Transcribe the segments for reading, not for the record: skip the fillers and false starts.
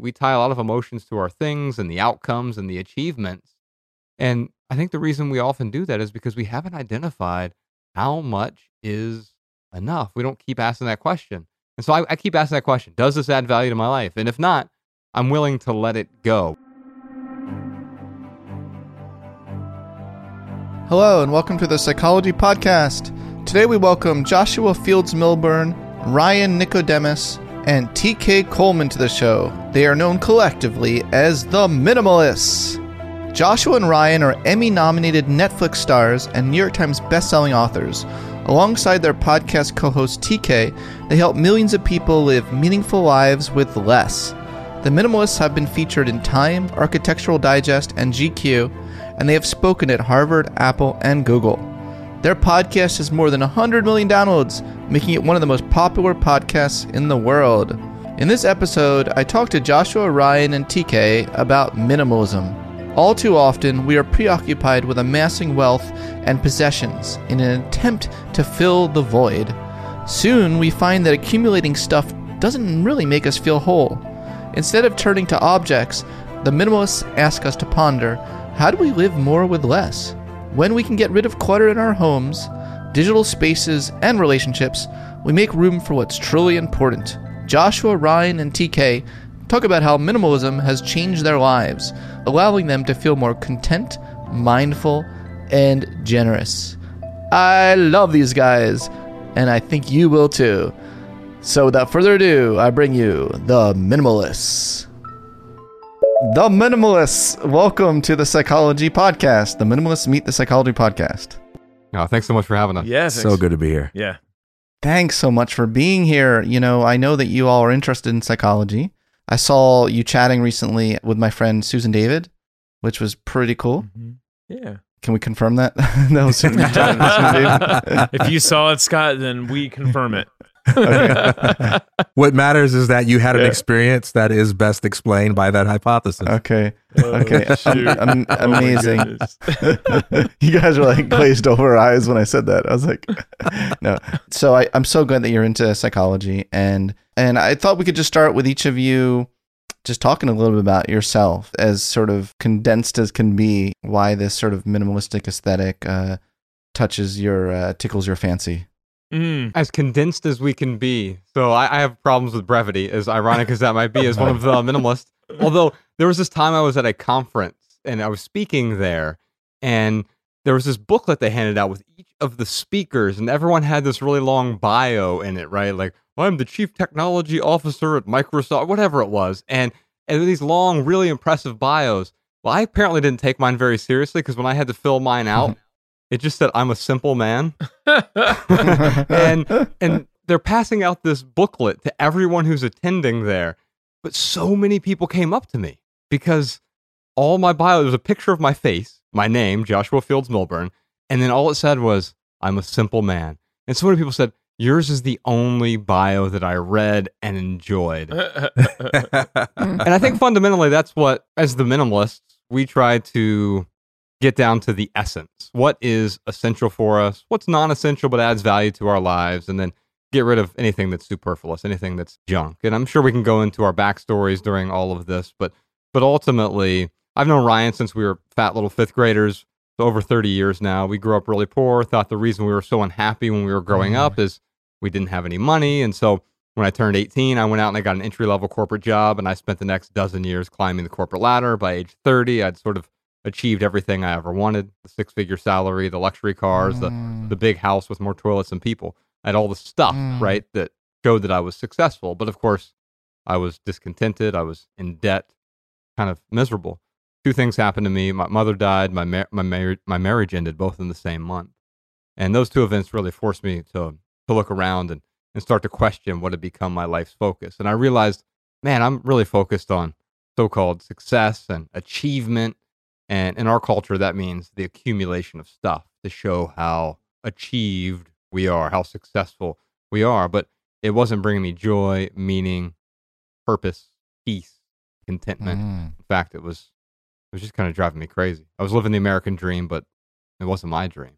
We tie a lot of emotions to our things and the outcomes and the achievements. And I think the reason we often do that is because we haven't identified how much is enough. We don't keep asking that question. And so I keep asking that question. Does this add value to my life? And if not, I'm willing to let it go. Hello and welcome to the Psychology Podcast. Today we welcome Joshua Fields Millburn, Ryan Nicodemus, and TK Coleman to the show. They are known collectively as the Minimalists. Joshua and Ryan are Emmy-nominated Netflix stars and New York Times best-selling authors. Alongside their podcast co-host TK, they help millions of people live meaningful lives with less. The Minimalists have been featured in Time, Architectural Digest, and GQ, and they have spoken at Harvard, Apple, and Google. Their podcast has more than 100 million downloads, making it one of the most popular podcasts in the world. In this episode, I talked to Joshua, Ryan, and TK about minimalism. All too often, we are preoccupied with amassing wealth and possessions in an attempt to fill the void. Soon, we find that accumulating stuff doesn't really make us feel whole. Instead of turning to objects, the minimalists ask us to ponder, how do we live more with less? When we can get rid of clutter in our homes, digital spaces, and relationships, we make room for what's truly important. Joshua, Ryan, and TK talk about how minimalism has changed their lives, allowing them to feel more content, mindful, and generous. I love these guys, and I think you will too. So without further ado, I bring you the Minimalists. The Minimalists, welcome to the Psychology Podcast. The Minimalists meet the Psychology Podcast. Oh, thanks so much for having us. Yeah, so good to be here. Yeah. Thanks so much for being here. You know, I know that you all are interested in psychology. I saw you chatting recently with my friend Susan David, which was pretty cool. Mm-hmm. Yeah. Can we confirm that? That was Susan David. If you saw it, Scott, then we confirm it. Okay. What matters is that you had an experience that is best explained by that hypothesis. Okay. Shoot. Amazing. You guys were like glazed over eyes when I said that. I was like, no. So I'm so glad that you're into psychology, and I thought we could just start with each of you just talking a little bit about yourself, as sort of condensed as can be, why this sort of minimalistic aesthetic tickles your fancy. As condensed as we can be. So I have problems with brevity, as ironic as that might be, as one of the minimalists. Although there was this time I was at a conference and I was speaking there, and there was this booklet they handed out with each of the speakers, and everyone had this really long bio in it, right? Like, I'm the chief technology officer at Microsoft, whatever it was. And these long, really impressive bios. Well, I apparently didn't take mine very seriously, because when I had to fill mine out, it just said, I'm a simple man. and they're passing out this booklet to everyone who's attending there. But so many people came up to me because all my bio, there was a picture of my face, my name, Joshua Fields Millburn, and then all it said was, I'm a simple man. And so many people said, yours is the only bio that I read and enjoyed. And I think fundamentally that's what, as the minimalists, we try to get down to the essence. What is essential for us? What's non-essential but adds value to our lives? And then get rid of anything that's superfluous, anything that's junk. And I'm sure we can go into our backstories during all of this, but ultimately, I've known Ryan since we were fat little fifth graders, so over 30 years now. We grew up really poor, thought the reason we were so unhappy when we were growing up is we didn't have any money. And so when I turned 18, I went out and I got an entry-level corporate job, and I spent the next dozen years climbing the corporate ladder. By age 30, I'd sort of achieved everything I ever wanted: the six-figure salary, the luxury cars, the big house with more toilets than people. I had all the stuff, right, that showed that I was successful. But of course, I was discontented. I was in debt, kind of miserable. Two things happened to me. My mother died. My marriage ended, both in the same month. And those two events really forced me to look around and start to question what had become my life's focus. And I realized, man, I'm really focused on so-called success and achievement. And in our culture, that means the accumulation of stuff to show how achieved we are, how successful we are. But it wasn't bringing me joy, meaning, purpose, peace, contentment. In fact, it was just kind of driving me crazy. I was living the American dream, but it wasn't my dream.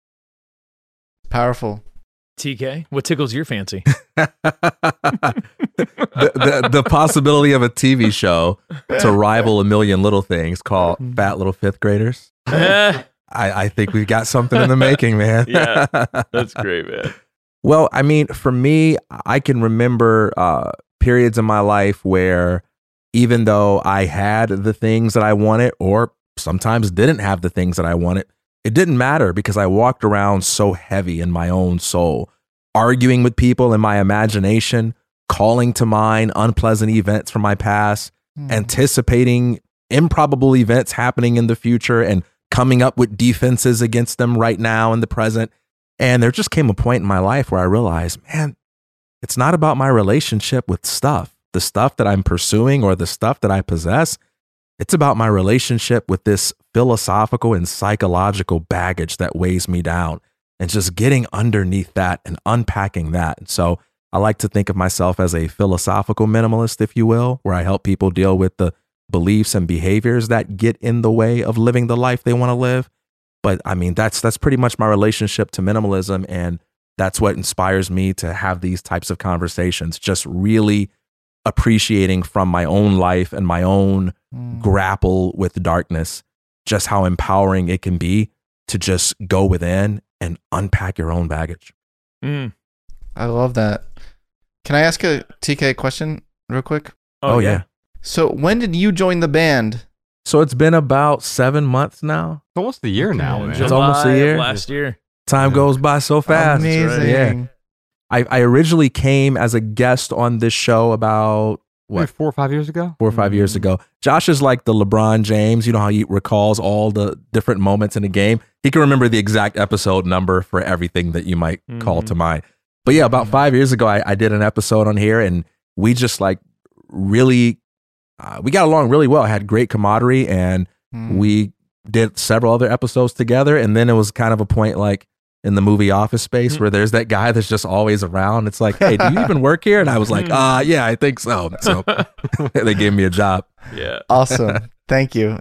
Powerful. TK, what tickles your fancy? the possibility of a TV show to rival A Million Little Things called Fat Little Fifth Graders. I think we've got something in the making, man. Yeah, that's great, man. Well, I mean, for me, I can remember periods in my life where even though I had the things that I wanted, or sometimes didn't have the things that I wanted, it didn't matter because I walked around so heavy in my own soul, arguing with people in my imagination, calling to mind unpleasant events from my past, anticipating improbable events happening in the future and coming up with defenses against them right now in the present. And there just came a point in my life where I realized, man, it's not about my relationship with stuff, the stuff that I'm pursuing or the stuff that I possess. It's about my relationship with this philosophical and psychological baggage that weighs me down and just getting underneath that and unpacking that. And so I like to think of myself as a philosophical minimalist, if you will, where I help people deal with the beliefs and behaviors that get in the way of living the life they want to live. But I mean, that's pretty much my relationship to minimalism. And that's what inspires me to have these types of conversations, just really appreciating from my own life and my own grapple with darkness, just how empowering it can be to just go within and unpack your own baggage. I love that. Can I ask a TK question real quick? Oh yeah. So when did you join the band? So it's been about 7 months now. It's almost a year now, man. It's almost a year. Last year. Time goes by so fast. Amazing. Yeah. I originally came as a guest on this show about Maybe 4 or 5 years ago. 4 or 5 years ago. Josh is like the LeBron James. You know how he recalls all the different moments in the game? He can remember the exact episode number for everything that you might call to mind. But yeah, about 5 years ago, I did an episode on here and we just like really, we got along really well. I had great camaraderie and we did several other episodes together. And then it was kind of a point like in the movie Office Space where there's that guy that's just always around. It's like, hey, do you even work here? And I was like, yeah, I think so. So they gave me a job. Yeah. Awesome. Thank you.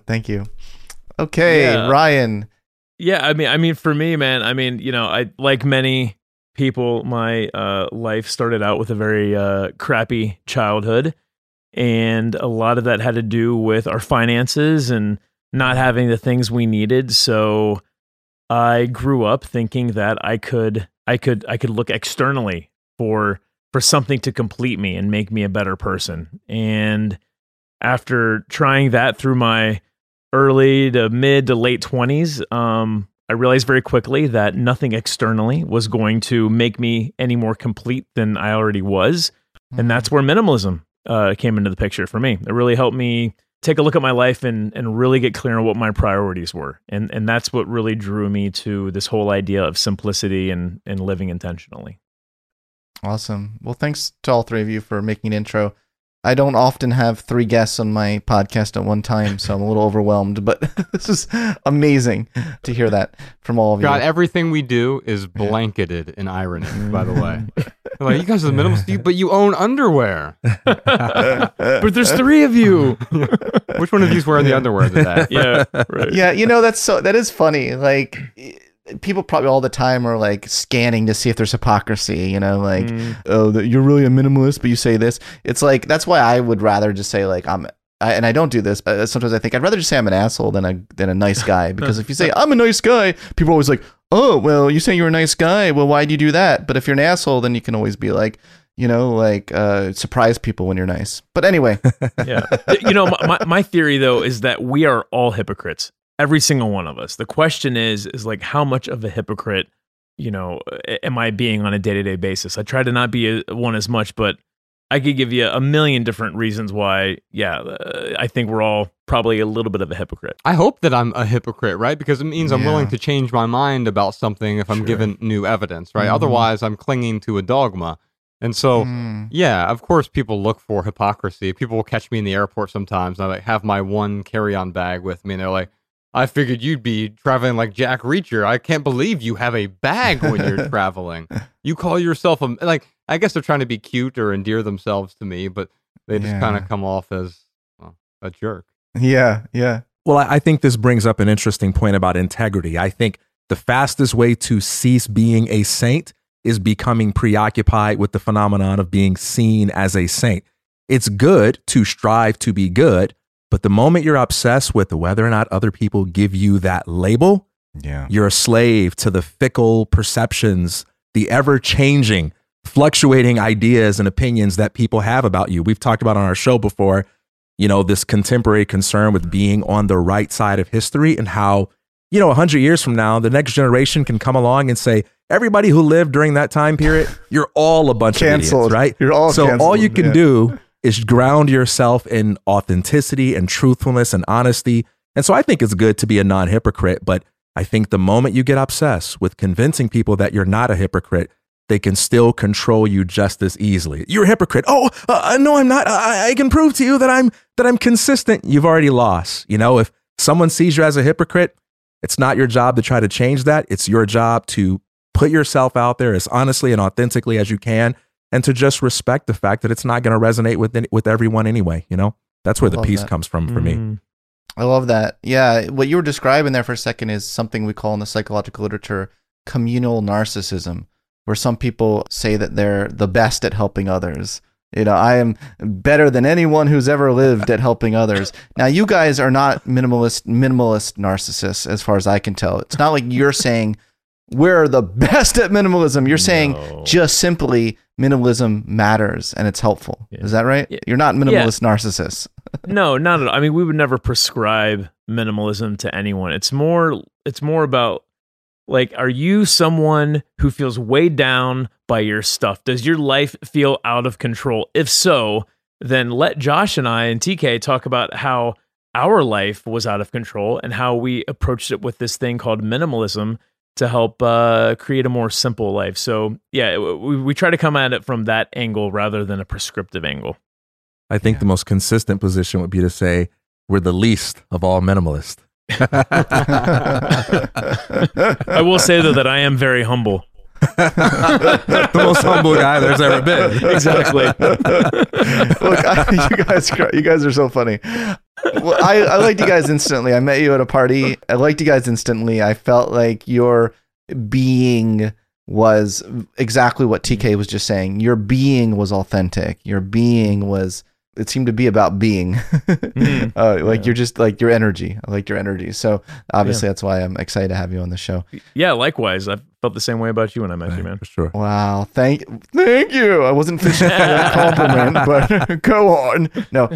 Okay, Yeah. Ryan. Yeah, I mean, for me, man, I mean, you know, I like many people, my life started out with a very crappy childhood, and a lot of that had to do with our finances and not having the things we needed. So I grew up thinking that I could look externally for something to complete me and make me a better person. And after trying that through my early to mid to late 20s, I realized very quickly that nothing externally was going to make me any more complete than I already was. And that's where minimalism came into the picture for me. It really helped me take a look at my life and really get clear on what my priorities were. And that's what really drew me to this whole idea of simplicity and living intentionally. Awesome. Well, thanks to all three of you for making an intro. I don't often have 3 guests on my podcast at one time, so I'm a little overwhelmed, but this is amazing to hear that from all of you. God, everything we do is blanketed in irony, by the way. Like, you guys are the minimalists, but you own underwear. But there's 3 of you. Which one of you's wearing the underwear today? Yeah, right. Yeah, you know, that is funny. Like, people probably all the time are like scanning to see if there's hypocrisy, you know, like, oh, you're really a minimalist, but you say this. It's like, that's why I would rather just say like, and I don't do this, but sometimes I think I'd rather just say I'm an asshole than a nice guy. Because if you say I'm a nice guy, people are always like, oh, well, you say you're a nice guy. Well, why do you do that? But if you're an asshole, then you can always be like, you know, like surprise people when you're nice. But anyway. Yeah. You know, my theory though is that we are all hypocrites. Every single one of us. The question is like, how much of a hypocrite, you know, am I being on a day-to-day basis? I try to not be one as much, but I could give you a million different reasons why, I think we're all probably a little bit of a hypocrite. I hope that I'm a hypocrite, right? Because it means I'm willing to change my mind about something if I'm given new evidence, right? Otherwise, I'm clinging to a dogma. And so, of course, people look for hypocrisy. People will catch me in the airport sometimes, and I like have my one carry-on bag with me, and they're like, I figured you'd be traveling like Jack Reacher. I can't believe you have a bag when you're traveling. You call yourself like, I guess they're trying to be cute or endear themselves to me, but they just kind of come off as a jerk. Yeah, yeah. Well, I think this brings up an interesting point about integrity. I think the fastest way to cease being a saint is becoming preoccupied with the phenomenon of being seen as a saint. It's good to strive to be good, but the moment you're obsessed with whether or not other people give you that label, you're a slave to the fickle perceptions, the ever-changing, fluctuating ideas and opinions that people have about you. We've talked about on our show before, this contemporary concern with being on the right side of history and how, 100 years from now, the next generation can come along and say, everybody who lived during that time period, you're all a bunch canceled. Of idiots, right? You're all so canceled. All you can do is ground yourself in authenticity and truthfulness and honesty. And so I think it's good to be a non-hypocrite, but I think the moment you get obsessed with convincing people that you're not a hypocrite, they can still control you just as easily. You're a hypocrite. Oh, no, I'm not. I can prove to you that I'm consistent. You've already lost. If someone sees you as a hypocrite, it's not your job to try to change that. It's your job to put yourself out there as honestly and authentically as you can, and to just respect the fact that it's not going to resonate with everyone anyway. That's where the peace comes from for me. I love that. Yeah, what you were describing there for a second is something we call in the psychological literature communal narcissism, where some people say that they're the best at helping others. I am better than anyone who's ever lived at helping others. Now, you guys are not minimalist narcissists, as far as I can tell. It's not like you're saying we're the best at minimalism. You're saying just simply minimalism matters and it's helpful. Yeah. Is that right? You're not minimalist narcissists. No, not at all. I mean, we would never prescribe minimalism to anyone. It's more about, like, are you someone who feels weighed down by your stuff? Does your life feel out of control? If so, then let Josh and I and TK talk about how our life was out of control and how we approached it with this thing called minimalism to help create a more simple life. So yeah, we try to come at it from that angle rather than a prescriptive angle. I think the most consistent position would be to say we're the least of all minimalists. I will say though that I am very humble. The most humble guy there's ever been. Exactly. Look, you guys are so funny. Well, I liked you guys instantly. I met you at a party. I liked you guys instantly. I felt like your being was exactly what TK was just saying. Your being was authentic. Your being was, it seemed to be about being. You're just like your energy. I like your energy. So obviously that's why I'm excited to have you on the show. Yeah, likewise. I felt the same way about you when I met you, man. For sure. Wow. Thank you. I wasn't fishing for that compliment, but go on. No.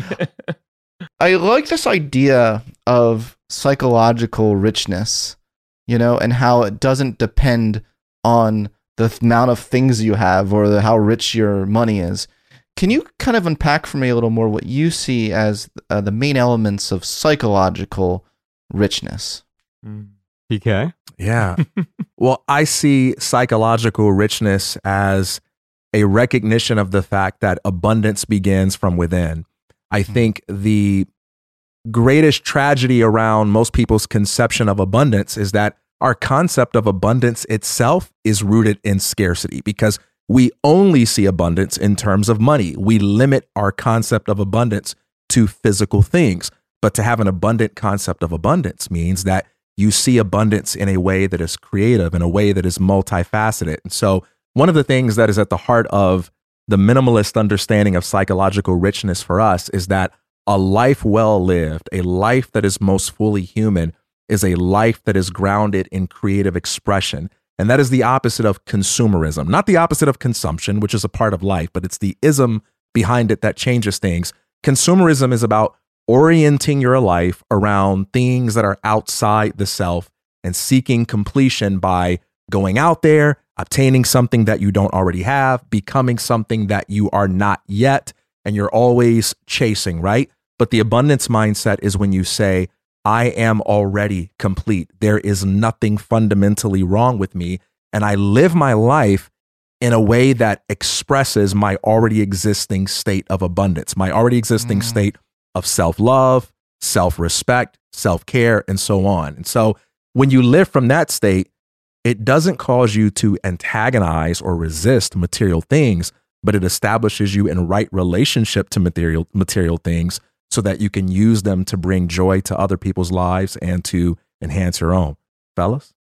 I like this idea of psychological richness, and how it doesn't depend on the amount of things you have or how rich your money is. Can you kind of unpack for me a little more what you see as the main elements of psychological richness? PK? Yeah. Well, I see psychological richness as a recognition of the fact that abundance begins from within. I think the greatest tragedy around most people's conception of abundance is that our concept of abundance itself is rooted in scarcity, because we only see abundance in terms of money. We limit our concept of abundance to physical things. But to have an abundant concept of abundance means that you see abundance in a way that is creative, in a way that is multifaceted. And so one of the things that is at the heart of the minimalist understanding of psychological richness for us is that a life well lived, a life that is most fully human, is a life that is grounded in creative expression. And that is the opposite of consumerism, not the opposite of consumption, which is a part of life, but it's the ism behind it that changes things. Consumerism is about orienting your life around things that are outside the self and seeking completion by going out there, obtaining something that you don't already have, becoming something that you are not yet, and you're always chasing, right? But the abundance mindset is when you say, I am already complete. There is nothing fundamentally wrong with me, and I live my life in a way that expresses my already existing state of abundance, my already existing state of self-love, self-respect, self-care, and so on. And so when you live from that state, it doesn't cause you to antagonize or resist material things, but it establishes you in right relationship to material things so that you can use them to bring joy to other people's lives and to enhance your own. Fellas?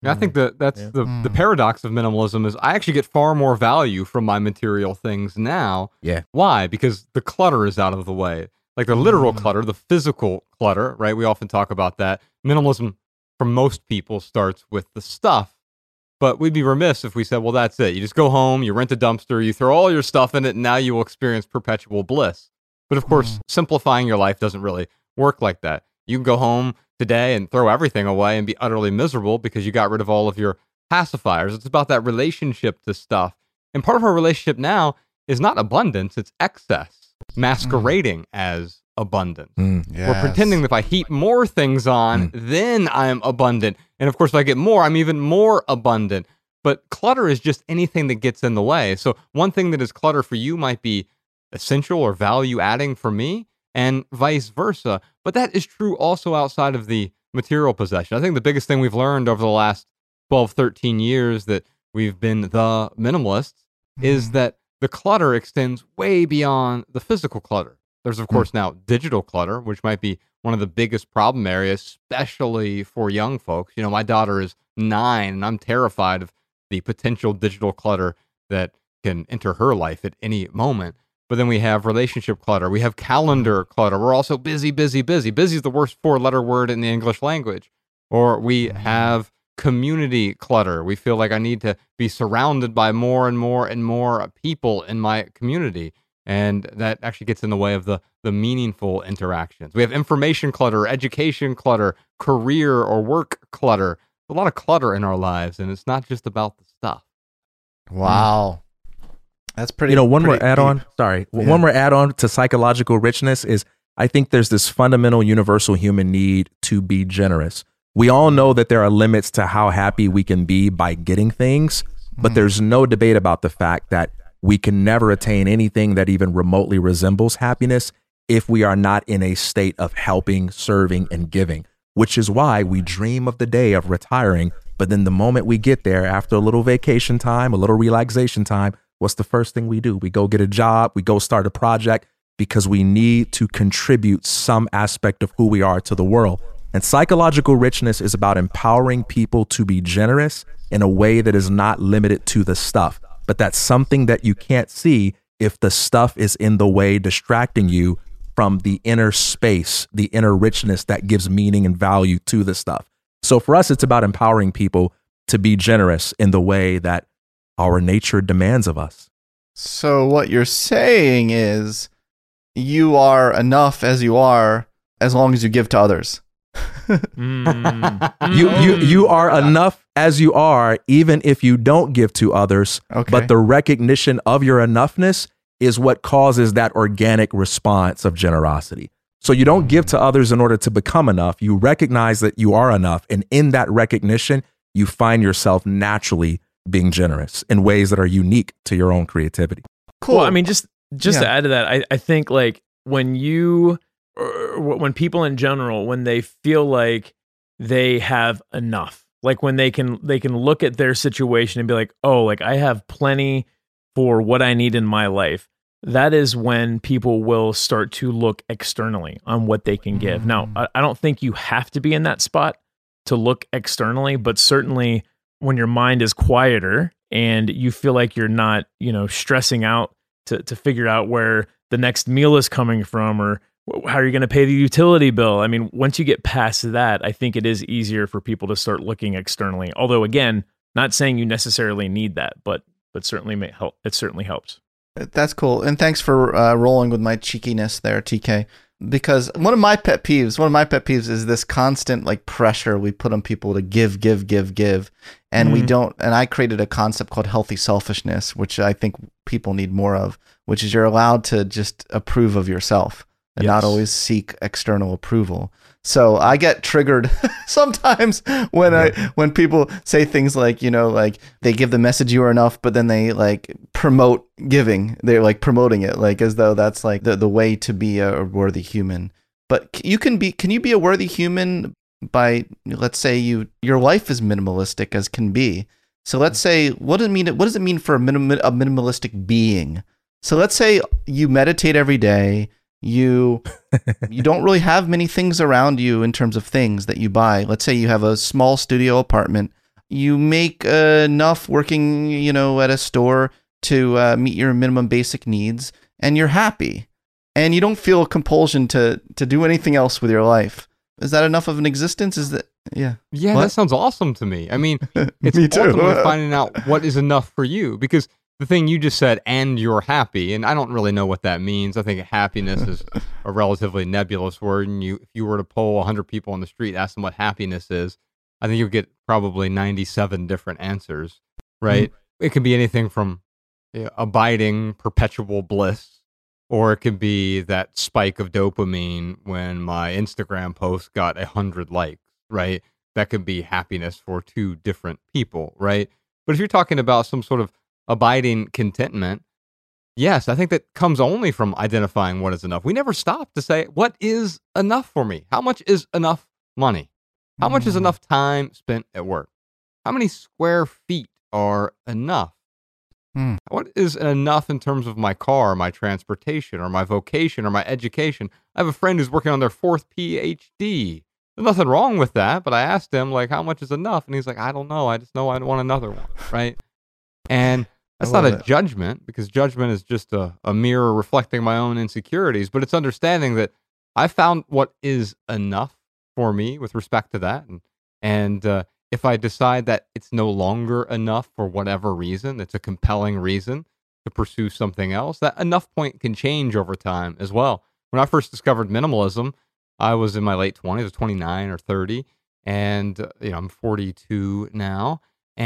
I think that's the paradox of minimalism is I actually get far more value from my material things now. Yeah. Why? Because the clutter is out of the way. Like the literal clutter, the physical clutter, right? We often talk about that. Minimalism for most people starts with the stuff, but we'd be remiss if we said, well, that's it. You just go home, you rent a dumpster, you throw all your stuff in it, and now you will experience perpetual bliss. But of course, simplifying your life doesn't really work like that. You can go home today and throw everything away and be utterly miserable because you got rid of all of your pacifiers. It's about that relationship to stuff. And part of our relationship now is not abundance, it's excess, masquerading as abundance. Yes. We're pretending that if I heap more things on, then I'm abundant. And of course, if I get more, I'm even more abundant. But clutter is just anything that gets in the way. So one thing that is clutter for you might be essential or value adding for me, and vice versa. But that is true also outside of the material possession. I think the biggest thing we've learned over the last 12, 13 years that we've been the minimalists is that the clutter extends way beyond the physical clutter. There's, of course, now digital clutter, which might be one of the biggest problem areas, especially for young folks. You know, my daughter is 9, and I'm terrified of the potential digital clutter that can enter her life at any moment. But then we have relationship clutter. We have calendar clutter. We're also busy, busy, busy. Busy is the worst 4-letter word in the English language. Or we have community clutter. We feel like I need to be surrounded by more and more and more people in my community. And that actually gets in the way of the meaningful interactions. We have information clutter, education clutter, career or work clutter. A lot of clutter in our lives, and it's not just about the stuff. Wow. That's pretty. You know, one more pretty add-on. deep. Sorry, Yeah. one more add-on to psychological richness is I think there's this fundamental universal human need to be generous. We all know that there are limits to how happy we can be by getting things, but there's no debate about the fact that we can never attain anything that even remotely resembles happiness if we are not in a state of helping, serving, and giving, which is why we dream of the day of retiring. But then the moment we get there, after a little vacation time, a little relaxation time, what's the first thing we do? We go get a job, we go start a project because we need to contribute some aspect of who we are to the world. And psychological richness is about empowering people to be generous in a way that is not limited to the stuff, but that's something that you can't see if the stuff is in the way, distracting you from the inner space, the inner richness that gives meaning and value to the stuff. So for us, it's about empowering people to be generous in the way that our nature demands of us. So what you're saying is you are enough as you are as long as you give to others. You are enough as you are, even if you don't give to others. Okay. But the recognition of your enoughness is what causes that organic response of generosity. So you don't give to others in order to become enough. You recognize that you are enough. And in that recognition, you find yourself naturally being generous in ways that are unique to your own creativity. Cool. Well, I mean, just to add to that, I think like when people in general, when they feel like they have enough, like when they can look at their situation and be like, oh, like I have plenty for what I need in my life. That is when people will start to look externally on what they can give. Now, I don't think you have to be in that spot to look externally, but certainly when your mind is quieter and you feel like you're not, stressing out to figure out where the next meal is coming from or how are you going to pay the utility bill? I mean, once you get past that, I think it is easier for people to start looking externally. Although, again, not saying you necessarily need that, but certainly may help. It certainly helps. That's cool. And thanks for rolling with my cheekiness there, TK. Because one of my pet peeves is this constant like pressure we put on people to give. And we don't, and I created a concept called healthy selfishness, which I think people need more of, which is you're allowed to just approve of yourself and not always seek external approval. So I get triggered sometimes when people say things like, like they give the message you are enough, but then they like promote giving. They're like promoting it, like as though that's like the way to be a worthy human. But can you be a worthy human by, let's say your life is minimalistic as can be. So let's say, what does it mean for a minimalistic being? So let's say you meditate every day. You don't really have many things around you in terms of things that you buy. Let's say you have a small studio apartment. you make enough working, at a store to meet your minimum basic needs, and you're happy, and you don't feel a compulsion to do anything else with your life. Is that enough of an existence? Is that Yeah, What? that sounds awesome to me. I mean, it's Me too. ultimately finding out what is enough for you, because the thing you just said, and you're happy, and I don't really know what that means. I think happiness is a relatively nebulous word, and if you were to poll 100 people on the street, ask them what happiness is, I think you'll get probably 97 different answers, right? It can be anything from abiding perpetual bliss, or it could be that spike of dopamine when my Instagram post got 100 likes, right? That could be happiness for two different people, right? But if you're talking about some sort of abiding contentment, yes, I think that comes only from identifying what is enough. We never stop to say, what is enough for me? How much is enough money? How much is enough time spent at work? How many square feet are enough? What is enough in terms of my car, my transportation, or my vocation, or my education? I have a friend who's working on their 4th PhD. There's nothing wrong with that, but I asked him, like, how much is enough? And he's like, I don't know. I just know I want another one, right? And that's not a judgment, because judgment is just a mirror reflecting my own insecurities, but it's understanding that I found what is enough for me with respect to that. And if I decide that it's no longer enough for whatever reason, it's a compelling reason to pursue something else, that enough point can change over time as well. When I first discovered minimalism, I was in my late 20s, I was 29 or 30, and I'm 42 now.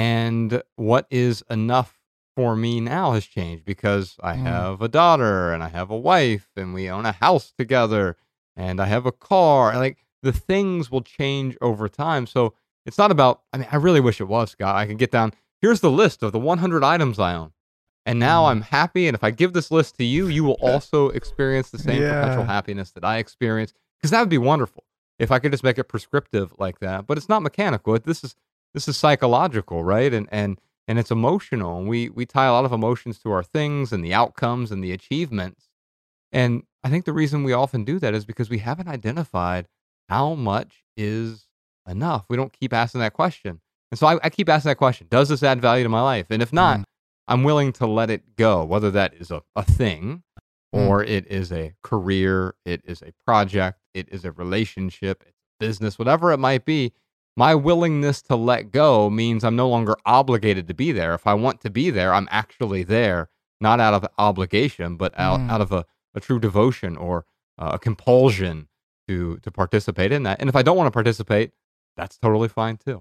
And what is enough for me now has changed, because I have a daughter, and I have a wife, and we own a house together, and I have a car. Like, the things will change over time. So it's not about, I really wish it was, Scott. I can get down, here's the list of the 100 items I own. And now I'm happy. And if I give this list to you, you will also experience the same perpetual happiness that I experience. Because that would be wonderful if I could just make it prescriptive like that. But it's not mechanical. This is psychological, right? And it's emotional. And we tie a lot of emotions to our things and the outcomes and the achievements. And I think the reason we often do that is because we haven't identified how much is enough. We don't keep asking that question. And so I keep asking that question. Does this add value to my life? And if not, I'm willing to let it go, whether that is a thing, or it is a career, it is a project, it is a relationship, it's business, whatever it might be. My willingness to let go means I'm no longer obligated to be there. If I want to be there, I'm actually there, not out of obligation, but out of a true devotion or a compulsion to participate in that. And if I don't want to participate, that's totally fine too.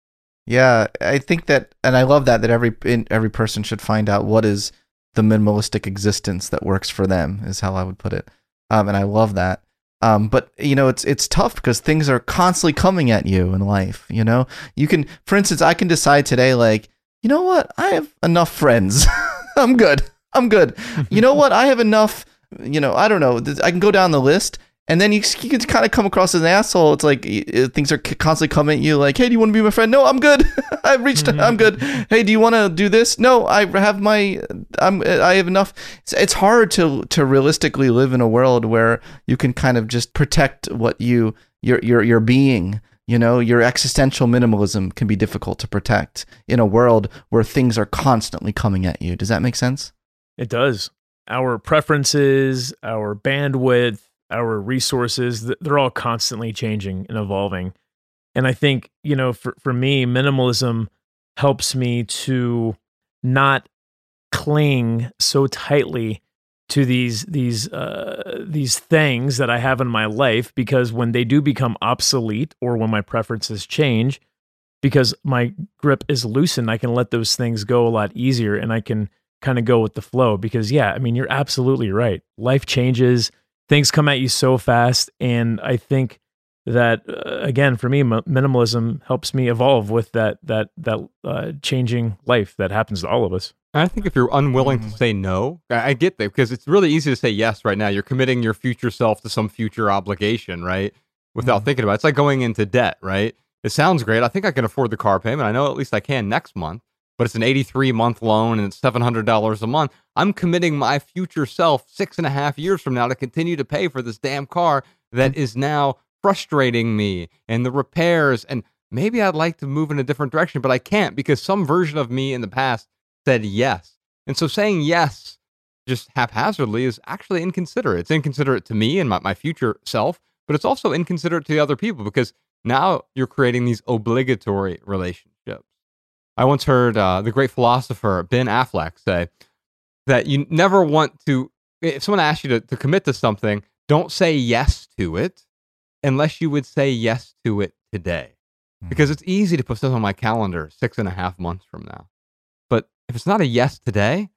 Yeah, I think that, and I love that every person should find out what is the minimalistic existence that works for them, is how I would put it. And I love that. But it's tough because things are constantly coming at you in life. You can, for instance, I can decide today, like, you know what? I have enough friends. I'm good. You know what? I have enough. I don't know. I can go down the list. And then you can kind of come across as an asshole. It's like things are constantly coming at you like, hey, do you want to be my friend? No, I'm good. I'm good. Hey, do you want to do this? No, I have enough. It's hard to realistically live in a world where you can kind of just protect what your being. Your existential minimalism can be difficult to protect in a world where things are constantly coming at you. Does that make sense? It does. Our preferences, our bandwidth, our resources, they're all constantly changing and evolving. And I think, for me, minimalism helps me to not cling so tightly to these things that I have in my life, because when they do become obsolete, or when my preferences change, because my grip is loosened, I can let those things go a lot easier, and I can kind of go with the flow. Because you're absolutely right. Life changes. Things come at you so fast, and I think that again, for me, minimalism helps me evolve with that changing life that happens to all of us. I think if you're unwilling to say no, I get that, because it's really easy to say yes right now. You're committing your future self to some future obligation, right? Without thinking about it. It's like going into debt, right? It sounds great. I think I can afford the car payment. I know at least I can next month, but it's an 83-month loan and it's $700 a month. I'm committing my future self 6.5 years from now to continue to pay for this damn car that is now frustrating me, and the repairs. And maybe I'd like to move in a different direction, but I can't because some version of me in the past said yes. And so saying yes just haphazardly is actually inconsiderate. It's inconsiderate to me and my future self, but it's also inconsiderate to the other people because now you're creating these obligatory relationships. I once heard the great philosopher Ben Affleck say that you never want to, if someone asks you to commit to something, don't say yes to it unless you would say yes to it today. Because it's easy to put stuff on my calendar 6.5 months from now. But if it's not a yes today,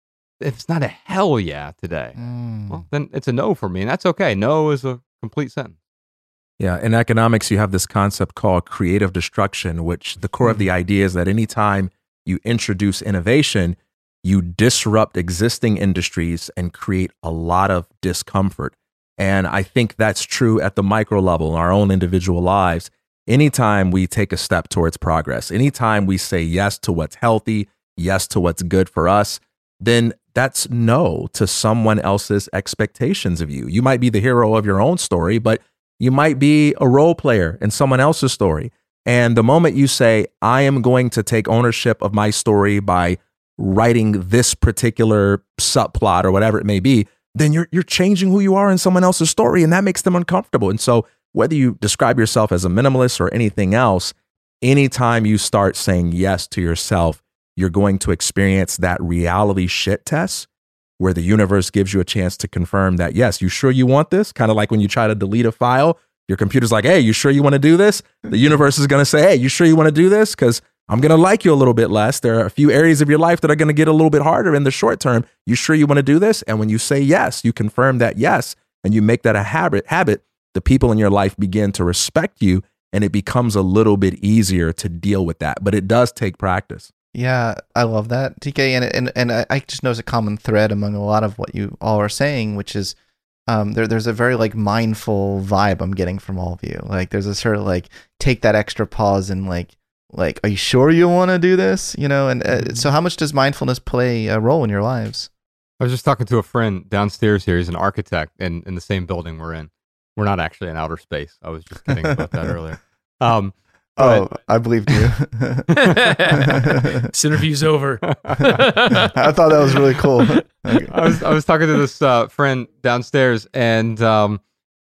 if it's not a hell yeah today, well, then it's a no for me. And that's okay. No is a complete sentence. Yeah, in economics, you have this concept called creative destruction, which the core of the idea is that anytime you introduce innovation, you disrupt existing industries and create a lot of discomfort. And I think that's true at the micro level in our own individual lives. Anytime we take a step towards progress, anytime we say yes to what's healthy, yes to what's good for us, then that's no to someone else's expectations of you. You might be the hero of your own story, but you might be a role player in someone else's story. And the moment you say, I am going to take ownership of my story by writing this particular subplot or whatever it may be, then you're changing who you are in someone else's story, and that makes them uncomfortable. And so whether you describe yourself as a minimalist or anything else, anytime you start saying yes to yourself, you're going to experience that reality shit test where the universe gives you a chance to confirm that, yes, you sure you want this? Kind of like when you try to delete a file, your computer's like, hey, you sure you want to do this? The universe is going to say, hey, you sure you want to do this? Because I'm going to like you a little bit less. There are a few areas of your life that are going to get a little bit harder in the short term. You sure you want to do this? And when you say yes, you confirm that yes, and you make that a habit, the people in your life begin to respect you, and it becomes a little bit easier to deal with that. But it does take practice. Yeah, I love that, TK, and I just notice a common thread among a lot of what you all are saying, which is there's a very like mindful vibe I'm getting from all of you. Like there's a sort of like take that extra pause and like are you sure you want to do this? You know, and so how much does mindfulness play a role in your lives? I was just talking to a friend downstairs here. He's an architect in the same building we're in. We're not actually in outer space. I was just kidding about that earlier. I believed you. This interview's over. I thought that was really cool. Okay. I was talking to this friend downstairs, and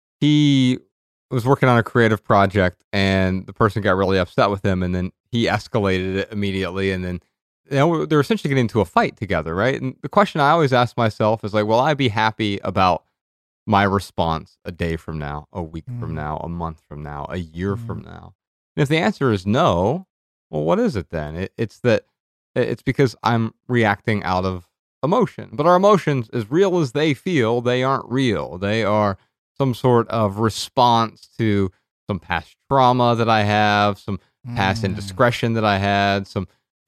he was working on a creative project, and the person got really upset with him, and then he escalated it immediately, and then they're essentially getting into a fight together, right? And the question I always ask myself is like, will I be happy about my response a day from now, a week from now, a month from now, a year from now? And if the answer is no, well, what is it then? It's because I'm reacting out of emotion. But our emotions, as real as they feel, they aren't real. They are some sort of response to some past trauma that I have, some past indiscretion that I had, some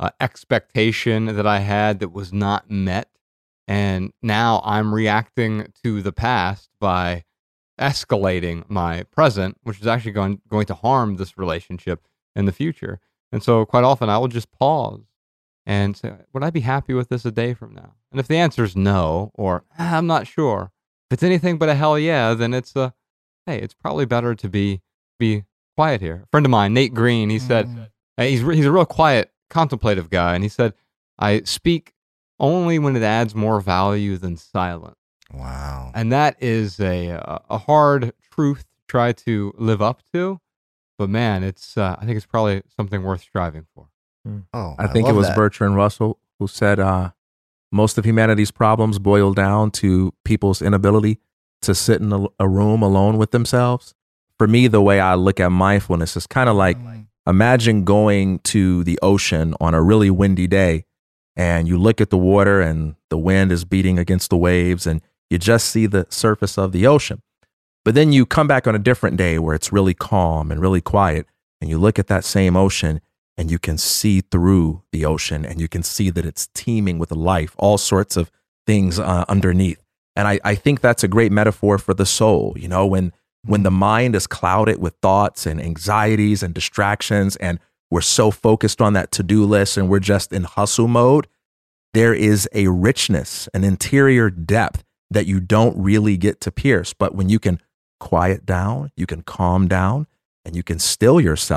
expectation that I had that was not met. And now I'm reacting to the past by escalating my present, which is actually going to harm this relationship in the future. And so quite often I will just pause and say, would I be happy with this a day from now? And if the answer is no, or I'm not sure, if it's anything but a hell yeah, then it's hey, it's probably better to be quiet here. A friend of mine, Nate Green, he said, he's a real quiet, contemplative guy. And he said, I speak only when it adds more value than silence. Wow. And that is a hard truth to try to live up to. But man, it's I think it's probably something worth striving for. Oh, I think it was Bertrand Russell who said most of humanity's problems boil down to people's inability to sit in a room alone with themselves. For me, the way I look at mindfulness is kind of like, imagine going to the ocean on a really windy day, and you look at the water and the wind is beating against the waves, and you just see the surface of the ocean. But then you come back on a different day where it's really calm and really quiet, and you look at that same ocean and you can see through the ocean, and you can see that it's teeming with life, all sorts of things underneath. And I think that's a great metaphor for the soul. You know, when the mind is clouded with thoughts and anxieties and distractions, and we're so focused on that to-do list and we're just in hustle mode, there is a richness, an interior depth that you don't really get to pierce. But when you can quiet down, you can calm down, and you can still yourself,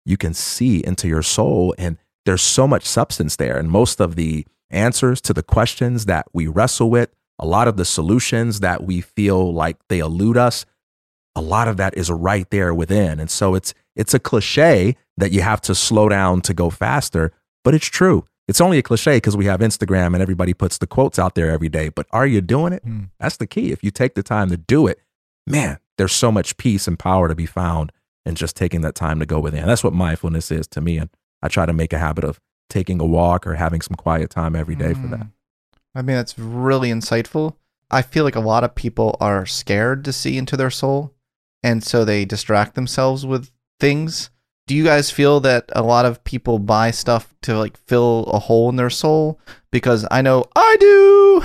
you can see into your soul, and there's so much substance there. And most of the answers to the questions that we wrestle with, a lot of the solutions that we feel like they elude us, a lot of that is right there within. And so it's a cliche that you have to slow down to go faster, but it's true. It's only a cliche because we have Instagram and everybody puts the quotes out there every day. But are you doing it? That's the key. If you take the time to do it, man, there's so much peace and power to be found in just taking that time to go within. That's what mindfulness is to me. And I try to make a habit of taking a walk or having some quiet time every day for that. I mean, that's really insightful. I feel like a lot of people are scared to see into their soul, and so they distract themselves with things. Do you guys feel that a lot of people buy stuff to like fill a hole in their soul? Because I know I do.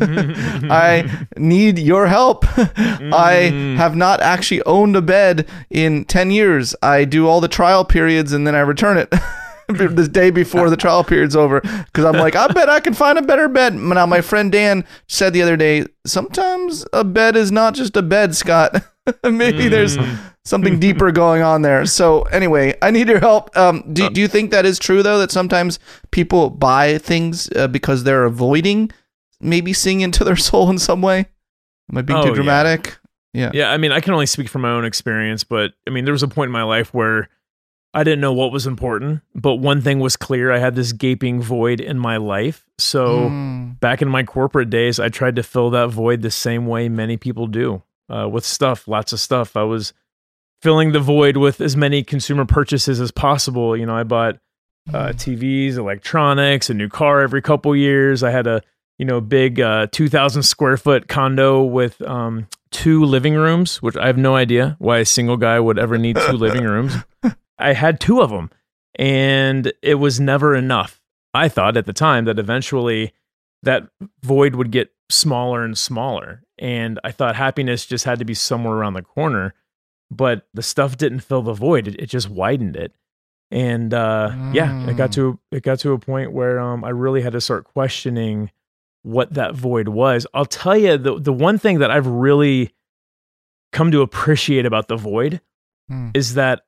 I need your help. I have not actually owned a bed in 10 years. I do all the trial periods and then I return it the day before the trial period's over, because I'm like, I bet I can find a better bed. Now, my friend Dan said the other day, sometimes a bed is not just a bed, Scott. Maybe there's something deeper going on there. So anyway, I need your help. Do you think that is true, though, that sometimes people buy things because they're avoiding maybe seeing into their soul in some way? Am I being too dramatic? Yeah. Yeah, I mean, I can only speak from my own experience, but I mean, there was a point in my life where I didn't know what was important, but one thing was clear. I had this gaping void in my life. So back in my corporate days, I tried to fill that void the same way many people do, with stuff, lots of stuff. I was filling the void with as many consumer purchases as possible. You know, I bought TVs, electronics, a new car every couple years. I had a big 2,000 square foot condo with 2 living rooms, which I have no idea why a single guy would ever need 2 living rooms. I had 2 of them, and it was never enough. I thought at the time that eventually that void would get smaller and smaller, and I thought happiness just had to be somewhere around the corner, but the stuff didn't fill the void. It just widened it. And it got to a point where I really had to start questioning what that void was. I'll tell you, the one thing that I've really come to appreciate about the void is that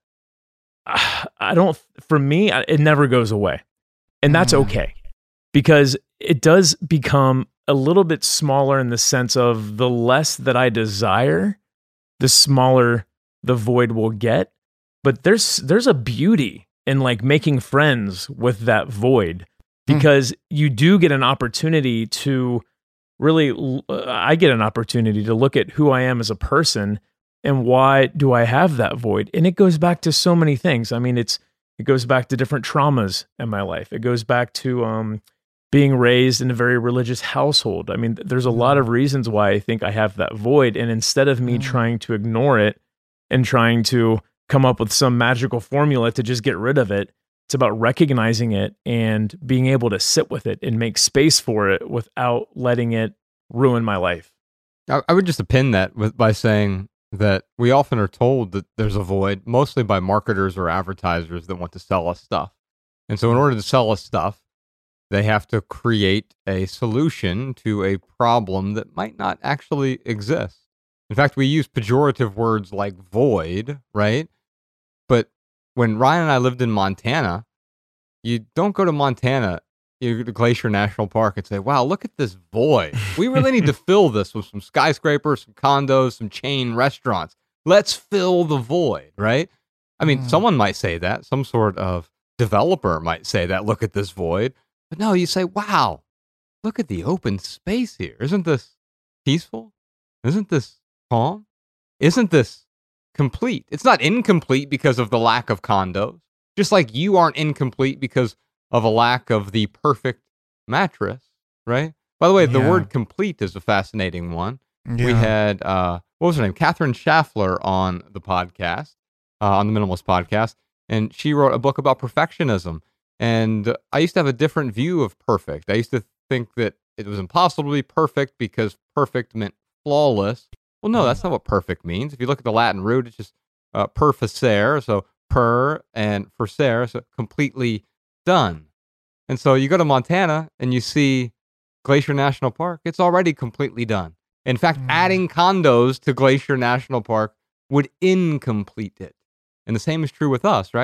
it never goes away. And that's okay, because it does become a little bit smaller in the sense of the less that I desire, the smaller the void will get. But there's a beauty in like making friends with that void, because you do get an opportunity to really, I get an opportunity to look at who I am as a person and why do I have that void. And it goes back to so many things. I mean, it goes back to different traumas in my life. It goes back to being raised in a very religious household. I mean, there's a lot of reasons why I think I have that void. And instead of me trying to ignore it and trying to come up with some magical formula to just get rid of it, it's about recognizing it and being able to sit with it and make space for it without letting it ruin my life. I would just append that by saying that we often are told that there's a void, mostly by marketers or advertisers that want to sell us stuff. And so in order to sell us stuff, they have to create a solution to a problem that might not actually exist. In fact, we use pejorative words like void, right? But when Ryan and I lived in Montana, you don't go to Montana, you go to Glacier National Park and say, wow, look at this void. We really need to fill this with some skyscrapers, some condos, some chain restaurants. Let's fill the void, right? I mean, someone might say that. Some sort of developer might say that, look at this void. But no, you say, wow, look at the open space here. Isn't this peaceful? Isn't this calm? Isn't this complete? It's not incomplete because of the lack of condos, just like you aren't incomplete because of a lack of the perfect mattress, right? By the way, the word complete is a fascinating one. Yeah. We had, what was her name? Catherine Schaffler on the podcast, on the Minimalist podcast, and she wrote a book about perfectionism. And I used to have a different view of perfect. I used to think that it was impossible to be perfect because perfect meant flawless. Well, no, that's not what perfect means. If you look at the Latin root, it's just per facere, so per and facere, so completely done. And so you go to Montana and you see Glacier National Park, it's already completely done. In fact, adding condos to Glacier National Park would incomplete it. And the same is true with us, right?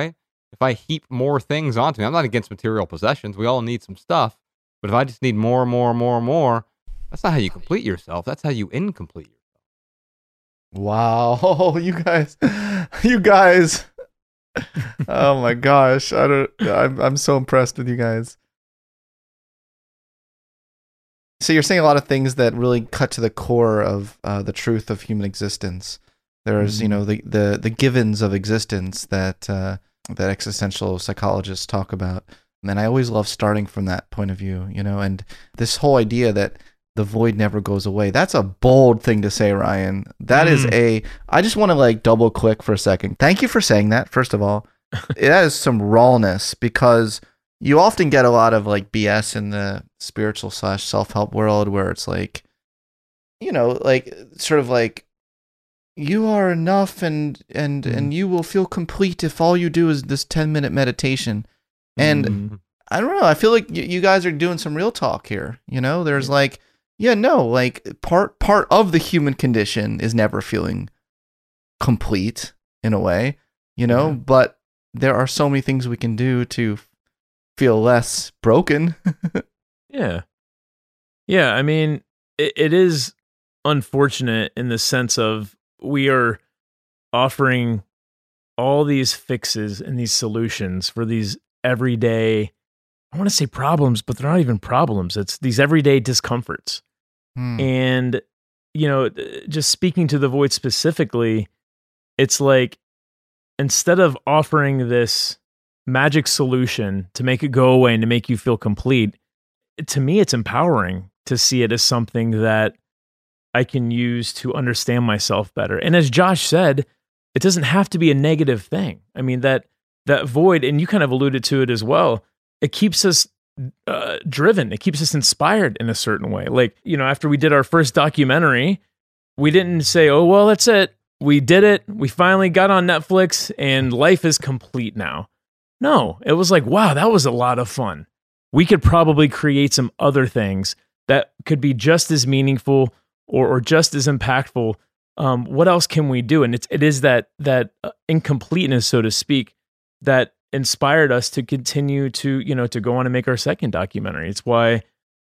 if I heap more things onto me, I'm not against material possessions. We all need some stuff. But if I just need more and more and more and more, that's not how you complete yourself. That's how you incomplete yourself. Wow, you guys. Oh my gosh, I'm so impressed with you guys. So you're saying a lot of things that really cut to the core of the truth of human existence. There's, the givens of existence that existential psychologists talk about. And I always love starting from that point of view, and this whole idea that the void never goes away. That's a bold thing to say, Ryan. That is I just want to double click for a second. Thank you for saying that, first of all. It has some rawness, because you often get a lot of BS in the spiritual / self-help world where it's you are enough and you will feel complete if all you do is this 10-minute meditation. And I don't know, I feel like you guys are doing some real talk here. There's part of the human condition is never feeling complete in a way, but there are so many things we can do to feel less broken. Yeah. I mean, it is unfortunate in the sense of we are offering all these fixes and these solutions for these everyday, I want to say problems, but they're not even problems. It's these everyday discomforts. And, just speaking to the void specifically, it's instead of offering this magic solution to make it go away and to make you feel complete, to me, it's empowering to see it as something that I can use to understand myself better. And as Josh said, it doesn't have to be a negative thing. I mean, that void, and you kind of alluded to it as well, it keeps us driven. It keeps us inspired in a certain way. After we did our first documentary, we didn't say, oh, well, that's it. We did it. We finally got on Netflix and life is complete now. No, it was wow, that was a lot of fun. We could probably create some other things that could be just as meaningful or just as impactful. What else can we do? And it is that incompleteness, so to speak, that inspired us to continue to go on and make our second documentary. It's why,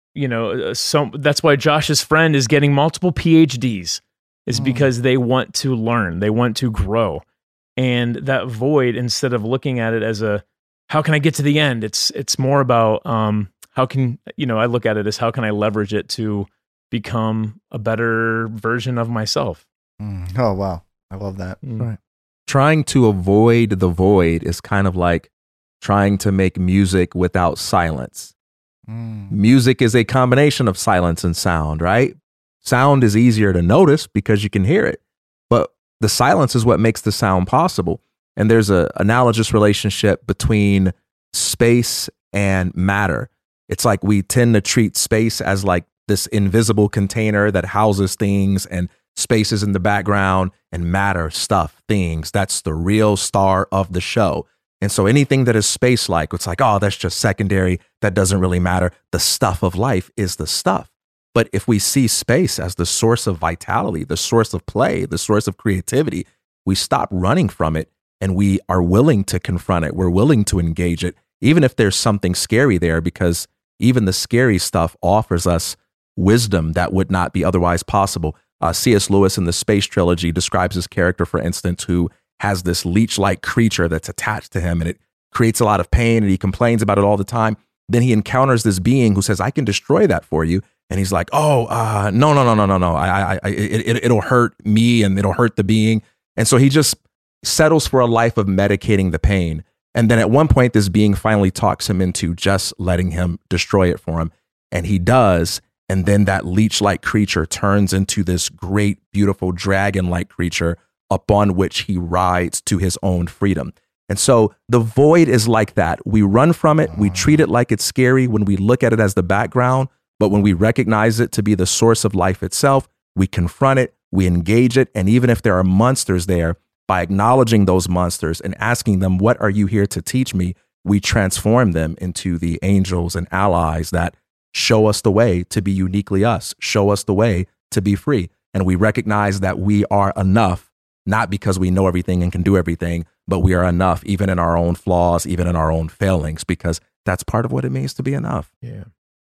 that's why Josh's friend is getting multiple PhDs, is because they want to learn, they want to grow. And that void, instead of looking at it as how can I get to the end? It's more about, how can, I look at it as how can I leverage it to become a better version of myself. Oh, wow. I love that. Right. Trying to avoid the void is kind of like trying to make music without silence. Music is a combination of silence and sound, right? Sound is easier to notice because you can hear it, but the silence is what makes the sound possible. And there's an analogous relationship between space and matter. It's like we tend to treat space as this invisible container that houses things, and space is in the background, and matter, stuff, things, that's the real star of the show. And so anything that is space-like, it's oh, that's just secondary. That doesn't really matter. The stuff of life is the stuff. But if we see space as the source of vitality, the source of play, the source of creativity, we stop running from it and we are willing to confront it. We're willing to engage it, even if there's something scary there, because even the scary stuff offers us wisdom that would not be otherwise possible. C.S. Lewis in the Space Trilogy describes his character, for instance, who has this leech-like creature that's attached to him, and it creates a lot of pain, and he complains about it all the time. Then he encounters this being who says, I can destroy that for you. And he's like, no. It'll hurt me and it'll hurt the being. And so he just settles for a life of medicating the pain. And then at one point, this being finally talks him into just letting him destroy it for him. And he does. And then that leech-like creature turns into this great, beautiful dragon-like creature upon which he rides to his own freedom. And so the void is like that. We run from it. We treat it like it's scary when we look at it as the background. But when we recognize it to be the source of life itself, we confront it, we engage it. And even if there are monsters there, by acknowledging those monsters and asking them, what are you here to teach me? We transform them into the angels and allies that show us the way to be uniquely us, show us the way to be free. And we recognize that we are enough, not because we know everything and can do everything, but we are enough even in our own flaws, even in our own failings, because that's part of what it means to be enough. Yeah.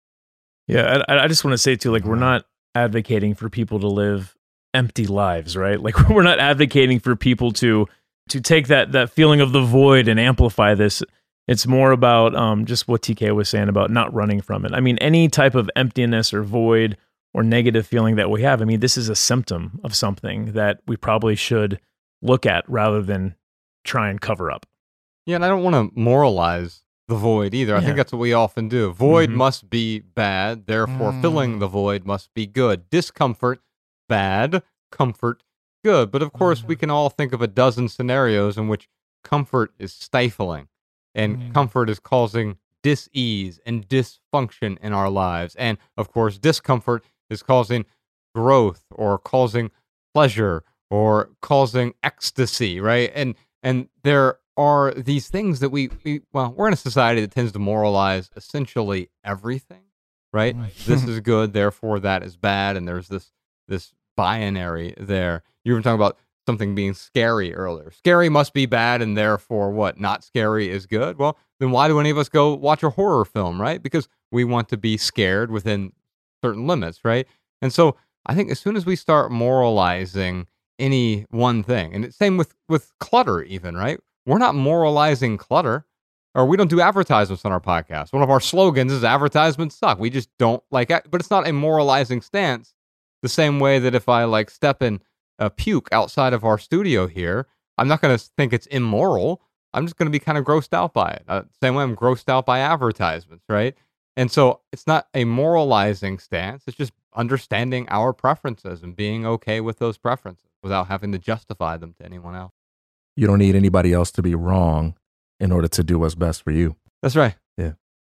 Yeah. I just want to say too, like, we're not advocating for people to live empty lives, right? Like, we're not advocating for people to take that feeling of the void and amplify this. It's more about just what TK was saying about not running from it. I mean, any type of emptiness or void or negative feeling that we have, I mean, this is a symptom of something that we probably should look at rather than try and cover up. Yeah, and I don't want to moralize the void either. I think that's what we often do. Void must be bad, therefore filling the void must be good. Discomfort, bad. Comfort, good. But of course, we can all think of a dozen scenarios in which comfort is stifling and comfort is causing dis-ease and dysfunction in our lives. And of course, discomfort is causing growth or causing pleasure or causing ecstasy, right? And there are these things that we're in a society that tends to moralize essentially everything, right? This is good, therefore that is bad, and there's this binary there. You were talking about something being scary earlier. Scary must be bad, and therefore what? Not scary is good? Well, then why do any of us go watch a horror film, right? Because we want to be scared within certain limits, right? And so I think as soon as we start moralizing any one thing, and it's same with clutter even, right? We're not moralizing clutter, or we don't do advertisements on our podcast. One of our slogans is advertisements suck. We just don't like it, but it's not a moralizing stance. The same way that if I like step in a puke outside of our studio here, I'm not going to think it's immoral. I'm just going to be kind of grossed out by it. Same way I'm grossed out by advertisements, right? And so it's not a moralizing stance. It's just understanding our preferences and being okay with those preferences without having to justify them to anyone else. You don't need anybody else to be wrong in order to do what's best for you. That's right. Yeah.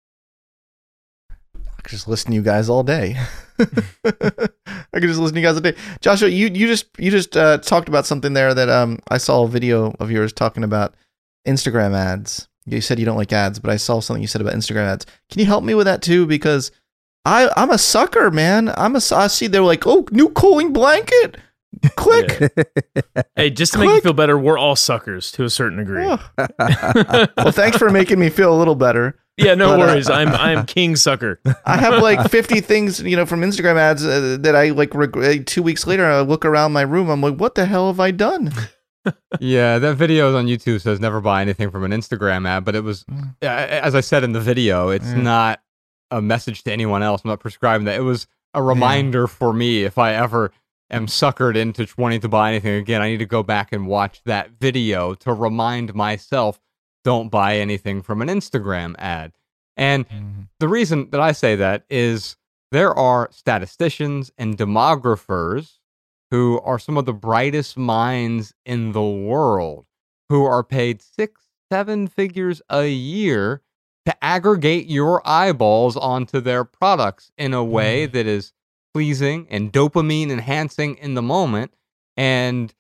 I could just listen to you guys all day. I could just listen to you guys all day. Joshua, you just talked about something there that I saw a video of yours talking about Instagram ads. You said you don't like ads, but I saw something you said about Instagram ads. Can you help me with that too? Because I'm a sucker, man. I see they're like, oh, new cooling blanket. Click. Yeah. Hey, just to make you feel better, we're all suckers to a certain degree. Oh. Well, thanks for making me feel a little better. Yeah, no worries. I'm king sucker. I have like 50 things, from Instagram ads that I like. 2 weeks later, I look around my room. I'm like, what the hell have I done? Yeah, that video on YouTube says never buy anything from an Instagram ad, but it was, as I said in the video, it's not a message to anyone else. I'm not prescribing that. It was a reminder for me if I ever am suckered into wanting to buy anything again, I need to go back and watch that video to remind myself, don't buy anything from an Instagram ad. And the reason that I say that is there are statisticians and demographers who are some of the brightest minds in the world who are paid 6-7 figures a year to aggregate your eyeballs onto their products in a way that is pleasing and dopamine enhancing in the moment. And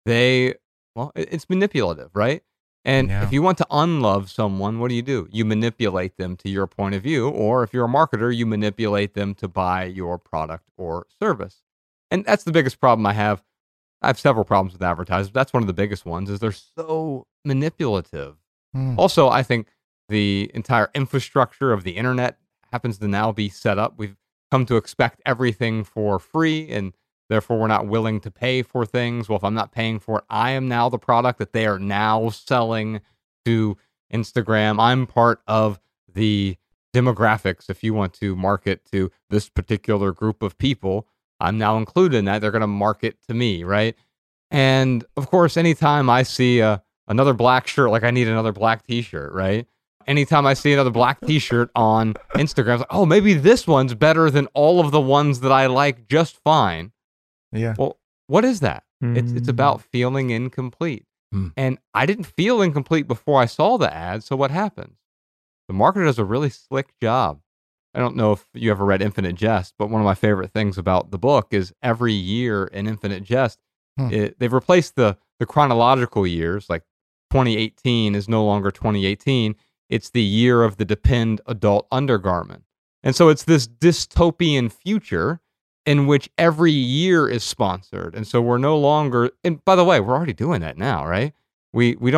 it's manipulative, right? And if you want to unlove someone, what do? You manipulate them to your point of view. Or if you're a marketer, you manipulate them to buy your product or service. And that's the biggest problem I have. I have several problems with advertisers. That's one of the biggest ones, is they're so manipulative. Also, I think the entire infrastructure of the internet happens to now be set up. We've come to expect everything for free, and therefore we're not willing to pay for things. Well, if I'm not paying for it, I am now the product that they are now selling to Instagram. I'm part of the demographics. If you want to market to this particular group of people, I'm now included in that. They're going to market to me, right? And of course, anytime I see another black shirt, like I need another black t-shirt, right? Anytime I see another black t-shirt on Instagram, it's like, oh, maybe this one's better than all of the ones that I like just fine. Yeah. Well, what is that? It's about feeling incomplete. And I didn't feel incomplete before I saw the ad, so what happens? The marketer does a really slick job. I don't know if you ever read Infinite Jest, but one of my favorite things about the book is every year in Infinite Jest, they've replaced the chronological years, like 2018 is no longer 2018. It's the year of the Depend adult undergarment. And so it's this dystopian future in which every year is sponsored. And so we're no longer, and by the way, we're already doing that now, right? We don't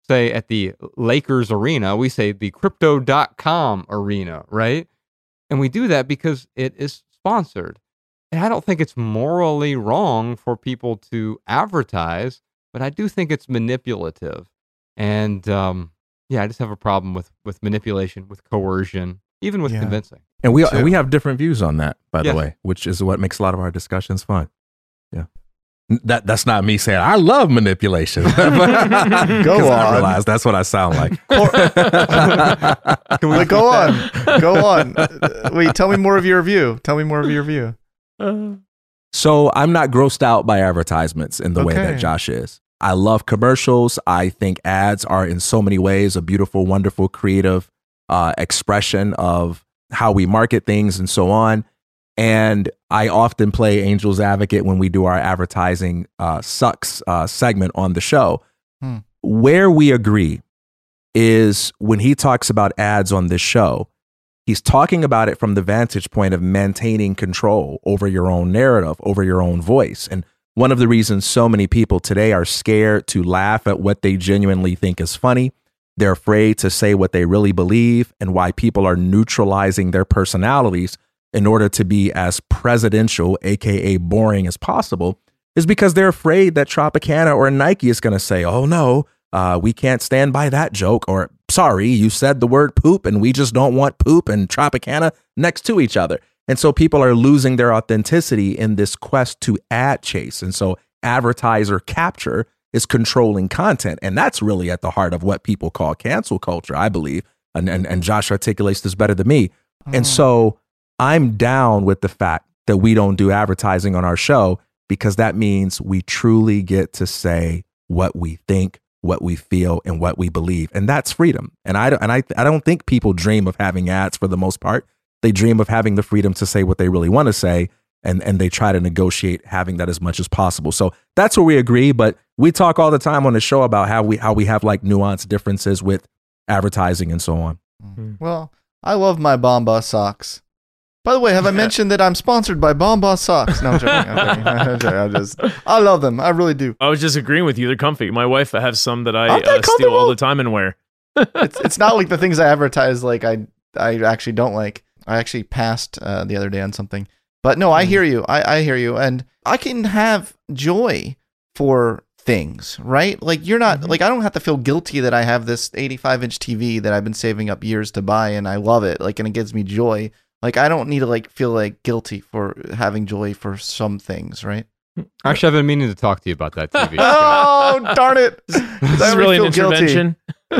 say at the Lakers arena, we say the crypto.com arena, right? And we do that because it is sponsored. And I don't think it's morally wrong for people to advertise, but I do think it's manipulative. And I just have a problem with manipulation, with coercion, even with convincing. And we have different views on that, by the way, which is what makes a lot of our discussions fun. Yeah. That's not me saying I love manipulation. Go on. I realize that's what I sound like. Go on. Wait, tell me more of your view. So I'm not grossed out by advertisements in the way that Josh is. I love commercials. I think ads are in so many ways a beautiful, wonderful, creative expression of how we market things and so on. And I often play Angel's Advocate when we do our advertising sucks segment on the show. Where we agree is when he talks about ads on this show, he's talking about it from the vantage point of maintaining control over your own narrative, over your own voice. And one of the reasons so many people today are scared to laugh at what they genuinely think is funny, they're afraid to say what they really believe, and why people are neutralizing their personalities in order to be as presidential, aka boring, as possible, is because they're afraid that Tropicana or Nike is going to say, oh no, we can't stand by that joke, or sorry, you said the word poop and we just don't want poop and Tropicana next to each other. And so people are losing their authenticity in this quest to ad chase. And so advertiser capture is controlling content. And that's really at the heart of what people call cancel culture, I believe. And Josh articulates this better than me. And so I'm down with the fact that we don't do advertising on our show, because that means we truly get to say what we think, what we feel, and what we believe. And that's freedom. And I don't think people dream of having ads for the most part. They dream of having the freedom to say what they really want to say, and they try to negotiate having that as much as possible. So that's where we agree. But we talk all the time on the show about how we have like nuanced differences with advertising and so on. Well, I love my Bomba socks. By the way, have I mentioned that I'm sponsored by Bomba socks? No, I'm joking. I love them. I really do. I was just agreeing with you. They're comfy. My wife has some that I steal all the time and wear. It's not like the things I advertise like I actually don't like. I actually passed the other day on something. But no, I hear you. I hear you. And I can have joy for things, right? Like you're not like, I don't have to feel guilty that I have this 85-inch TV that I've been saving up years to buy, and I love it. Like, and it gives me joy. Like, I don't need to like feel like guilty for having joy for some things, right? Actually, I've been meaning to talk to you about that TV. Oh, darn it. This is really an intervention.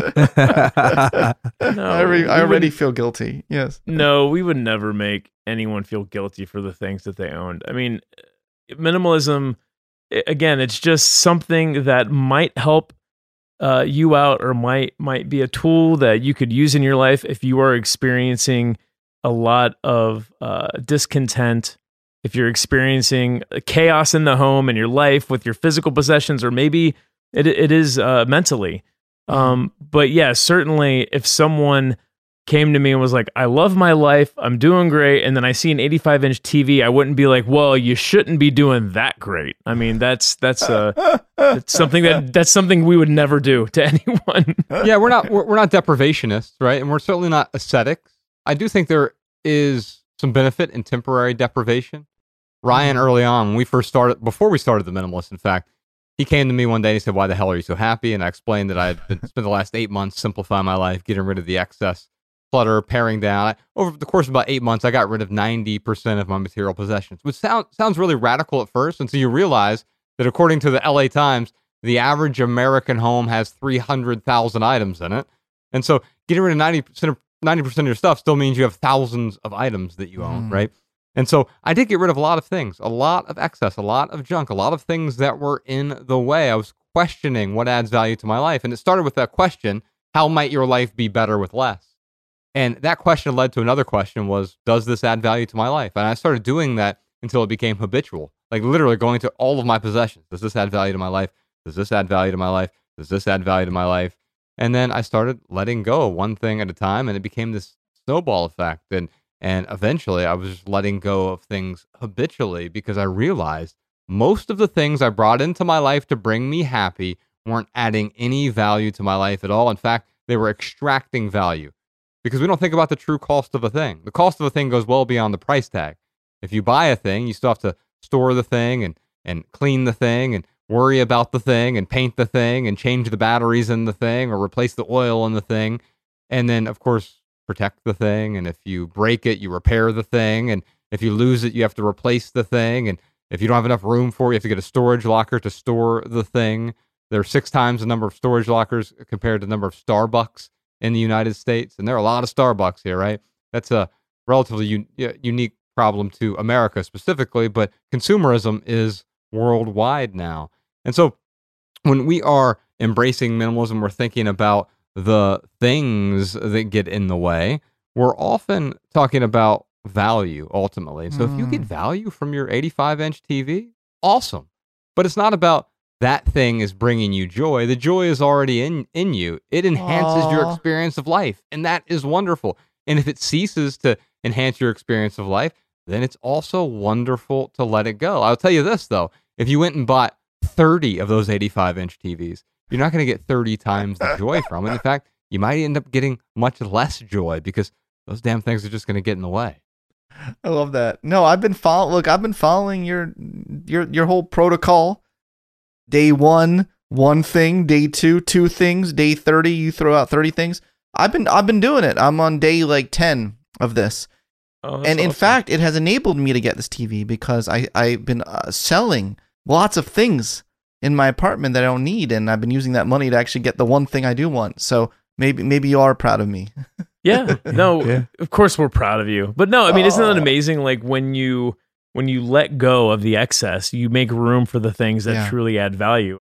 I already feel guilty. Yes. No, we would never make anyone feel guilty for the things that they owned. I mean, minimalism, again, it's just something that might help you out, or might be a tool that you could use in your life if you are experiencing a lot of discontent, if you're experiencing chaos in the home and your life with your physical possessions, or maybe it is mentally. But yeah, certainly if someone came to me and was like, I love my life, I'm doing great, and then I see an 85-inch TV, I wouldn't be like, well, you shouldn't be doing that great. I mean, that's something we would never do to anyone. Yeah, we're not deprivationists, right? And we're certainly not ascetics. I do think there is some benefit in temporary deprivation. Ryan, early on, before we started The Minimalist, in fact, he came to me one day and he said, why the hell are you so happy? And I explained that I had spent the last 8 months simplifying my life, getting rid of the excess clutter, paring down. Over the course of about 8 months, I got rid of 90% of my material possessions, which sounds really radical at first. And so you realize that according to the LA Times, the average American home has 300,000 items in it. And so getting rid of 90% of your stuff still means you have thousands of items that you own, right? And so I did get rid of a lot of things, a lot of excess, a lot of junk, a lot of things that were in the way. I was questioning what adds value to my life. And it started with that question, how might your life be better with less? And that question led to another question was, does this add value to my life? And I started doing that until it became habitual, like literally going to all of my possessions. Does this add value to my life? Does this add value to my life? Does this add value to my life? And then I started letting go one thing at a time, and it became this snowball effect. And eventually I was just letting go of things habitually because I realized most of the things I brought into my life to bring me happy weren't adding any value to my life at all. In fact, they were extracting value, because we don't think about the true cost of a thing. The cost of a thing goes well beyond the price tag. If you buy a thing, you still have to store the thing and clean the thing and worry about the thing and paint the thing and change the batteries in the thing or replace the oil in the thing. And then, of course, protect the thing. And if you break it, you repair the thing. And if you lose it, you have to replace the thing. And if you don't have enough room for it, you have to get a storage locker to store the thing. There are 6 times the number of storage lockers compared to the number of Starbucks in the United States. And there are a lot of Starbucks here, right? That's a relatively unique problem to America specifically, but consumerism is worldwide now. And so when we are embracing minimalism, we're thinking about the things that get in the way. We're often talking about value ultimately. So if you get value from your 85-inch TV, awesome. But it's not about that thing is bringing you joy. The joy is already in you. It enhances your experience of life, and that is wonderful. And if it ceases to enhance your experience of life, then it's also wonderful to let it go. I'll tell you this, though. If you went and bought 30 of those 85-inch TVs, you're not going to get 30 times the joy from it. In fact, you might end up getting much less joy because those damn things are just going to get in the way. I love that. No, I've been following your whole protocol. Day 1, 1 thing. Day 2, 2 things. Day 30, you throw out 30 things. I've been doing it. I'm on day like 10 of this. And in fact, it has enabled me to get this TV because I've been selling lots of things in my apartment that I don't need, and I've been using that money to actually get the one thing I do want. So maybe you are proud of me. Yeah, no, Of course we're proud of you. But no, I mean, isn't that amazing? Like when you let go of the excess, you make room for the things that truly add value.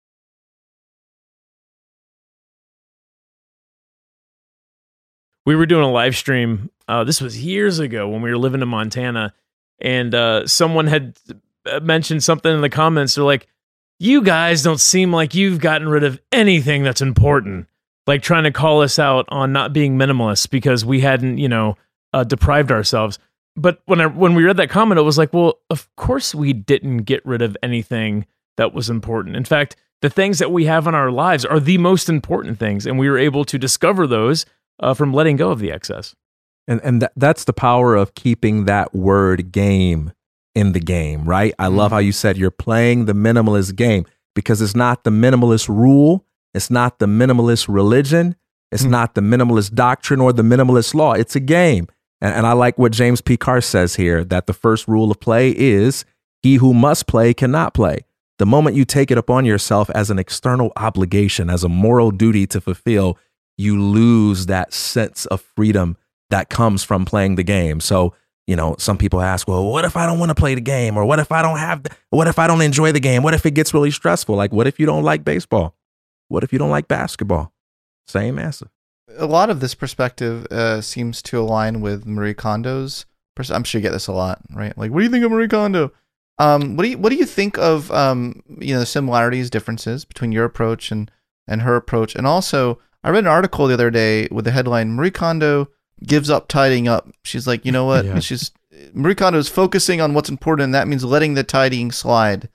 We were doing a live stream. This was years ago when we were living in Montana, and someone had mentioned something in the comments. They're like, "You guys don't seem like you've gotten rid of anything that's important." Like trying to call us out on not being minimalists because we hadn't, deprived ourselves. But when we read that comment, it was like, well, of course we didn't get rid of anything that was important. In fact, the things that we have in our lives are the most important things, and we were able to discover those from letting go of the excess. And that's the power of keeping that word game in the game, right? I love how you said you're playing the minimalist game because it's not the minimalist rule. It's not the minimalist religion. It's not the minimalist doctrine or the minimalist law. It's a game. And I like what James P. Carr says here, that the first rule of play is he who must play cannot play. The moment you take it upon yourself as an external obligation, as a moral duty to fulfill, you lose that sense of freedom that comes from playing the game. So, some people ask, well, what if I don't want to play the game? Or what if I don't enjoy the game? What if it gets really stressful? Like, what if you don't like baseball? What if you don't like basketball? Same answer. A lot of this perspective seems to align with Marie Kondo's. I'm sure you get this a lot, right? Like, what do you think of Marie Kondo? What do you think of the similarities, differences between your approach and her approach? And also, I read an article the other day with the headline, Marie Kondo gives up tidying up. She's like, you know what? Yeah. Marie Kondo is focusing on what's important, and that means letting the tidying slide.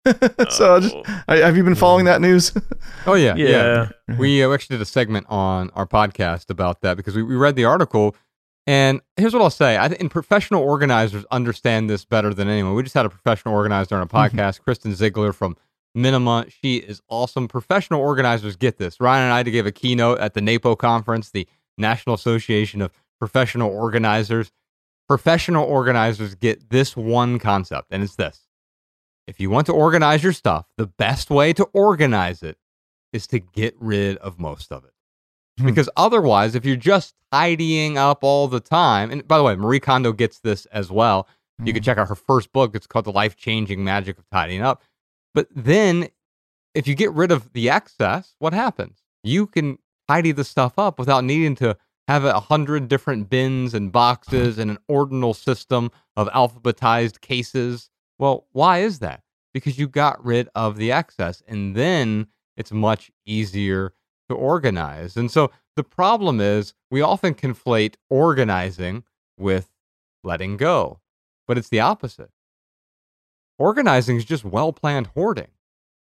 So have you been following that news? Oh, yeah. Yeah. We actually did a segment on our podcast about that because we read the article. And here's what I'll say. I think professional organizers understand this better than anyone. We just had a professional organizer on a podcast, Kristen Ziegler from Minima. She is awesome. Professional organizers get this. Ryan and I gave a keynote at the NAPO conference, the National Association of Professional Organizers. Professional organizers get this one concept, and it's this. If you want to organize your stuff, the best way to organize it is to get rid of most of it. Because otherwise, if you're just tidying up all the time, and by the way, Marie Kondo gets this as well. You can check out her first book. It's called The Life-Changing Magic of Tidying Up. But then if you get rid of the excess, what happens? You can tidy the stuff up without needing to have 100 different bins and boxes and an ordinal system of alphabetized cases. Well, why is that? Because you got rid of the excess, and then it's much easier to organize. And so the problem is we often conflate organizing with letting go, but it's the opposite. Organizing is just well-planned hoarding.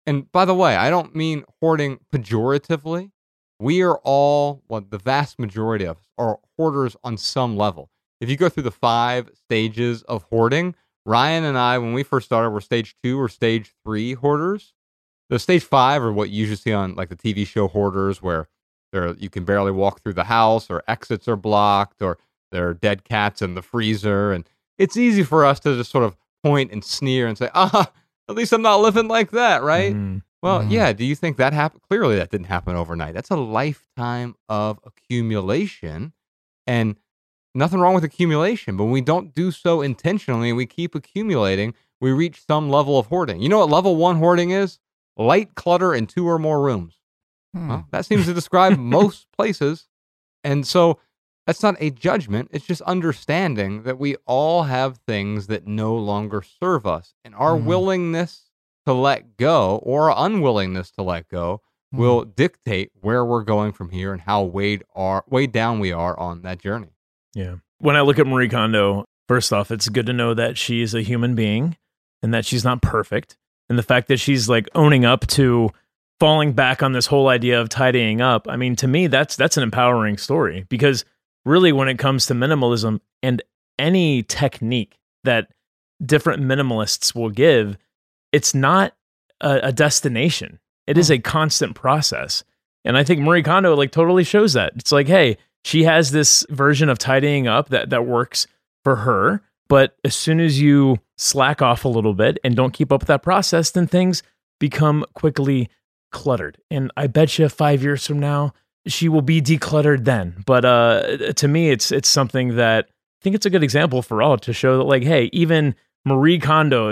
And by the way, I don't mean hoarding pejoratively. We are all, the vast majority of us are hoarders on some level. If you go through the 5 stages of hoarding, Ryan and I, when we first started, were stage 2 or stage 3 hoarders. The stage 5 are what you usually see on like the TV show Hoarders, where you can barely walk through the house, or exits are blocked, or there are dead cats in the freezer. And it's easy for us to just sort of point and sneer and say, at least I'm not living like that, right? Well, yeah, do you think that happened? Clearly that didn't happen overnight. That's a lifetime of accumulation, and nothing wrong with accumulation, but when we don't do so intentionally and we keep accumulating, we reach some level of hoarding. You know what level 1 hoarding is? Light clutter in 2 or more rooms. Well, that seems to describe most places. And so that's not a judgment. It's just understanding that we all have things that no longer serve us. And our willingness to let go or unwillingness to let go will dictate where we're going from here and how weighed down we are on that journey. Yeah. When I look at Marie Kondo, first off, it's good to know that she is a human being and that she's not perfect. And the fact that she's like owning up to falling back on this whole idea of tidying up, I mean, to me, that's an empowering story, because really when it comes to minimalism and any technique that different minimalists will give, it's not a destination. It is a constant process. And I think Marie Kondo like totally shows that. It's like, hey, she has this version of tidying up that works for her. But as soon as you slack off a little bit and don't keep up with that process, then things become quickly cluttered. And I bet you 5 years from now, she will be decluttered then. But to me, it's something that I think it's a good example for all to show that, like, hey, even Marie Kondo,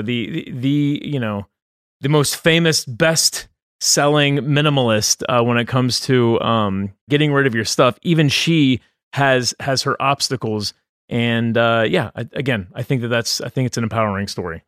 the most famous, best selling minimalist when it comes to getting rid of your stuff, even she has her obstacles. And I think it's an empowering story.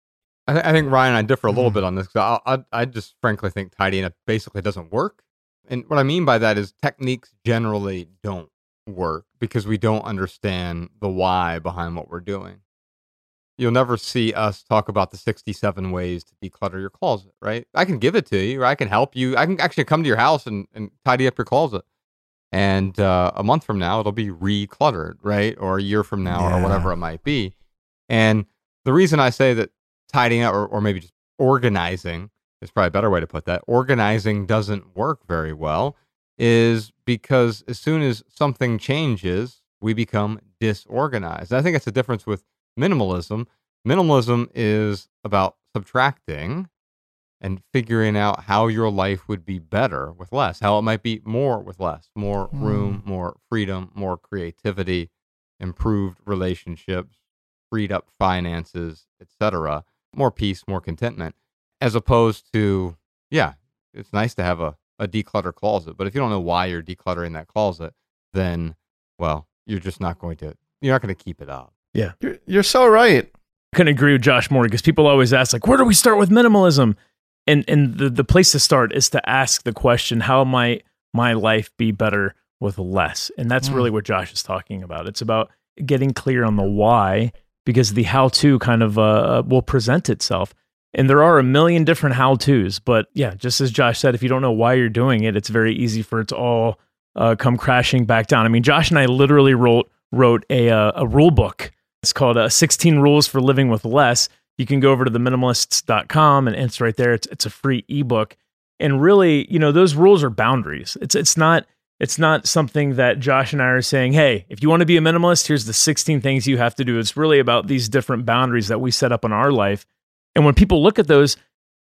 I think Ryan and I differ a little bit on this. I just frankly think tidying up basically doesn't work. And what I mean by that is techniques generally don't work because we don't understand the why behind what we're doing. You'll never see us talk about the 67 ways to declutter your closet, right? I can give it to you, or I can help you. I can actually come to your house and tidy up your closet. And a month from now, it'll be recluttered, right? Or a year from now, or whatever it might be. And the reason I say that tidying up, or maybe just organizing, is probably a better way to put that, organizing doesn't work very well, is because as soon as something changes, we become disorganized. I think that's the difference with minimalism. Minimalism is about subtracting and figuring out how your life would be better with less, how it might be more with less, more room, more freedom, more creativity, improved relationships, freed up finances, etc., more peace, more contentment, as opposed to, it's nice to have a declutter closet, but if you don't know why you're decluttering that closet, then, well, you're not going to keep it up. Yeah. You're so right. I couldn't agree with Josh more, because people always ask, like, where do we start with minimalism? And the place to start is to ask the question, how might my life be better with less? And that's really what Josh is talking about. It's about getting clear on the why, because the how-to kind of will present itself. And there are a million different how-tos, but yeah, just as Josh said, if you don't know why you're doing it, it's very easy for it to all come crashing back down. I mean, Josh and I literally wrote a rule book. It's called 16 Rules for Living with Less. You can go over to theminimalists.com and it's right there. It's a free ebook. And really, those rules are boundaries. It's not something that Josh and I are saying, hey, if you want to be a minimalist, here's the 16 things you have to do. It's really about these different boundaries that we set up in our life. And when people look at those,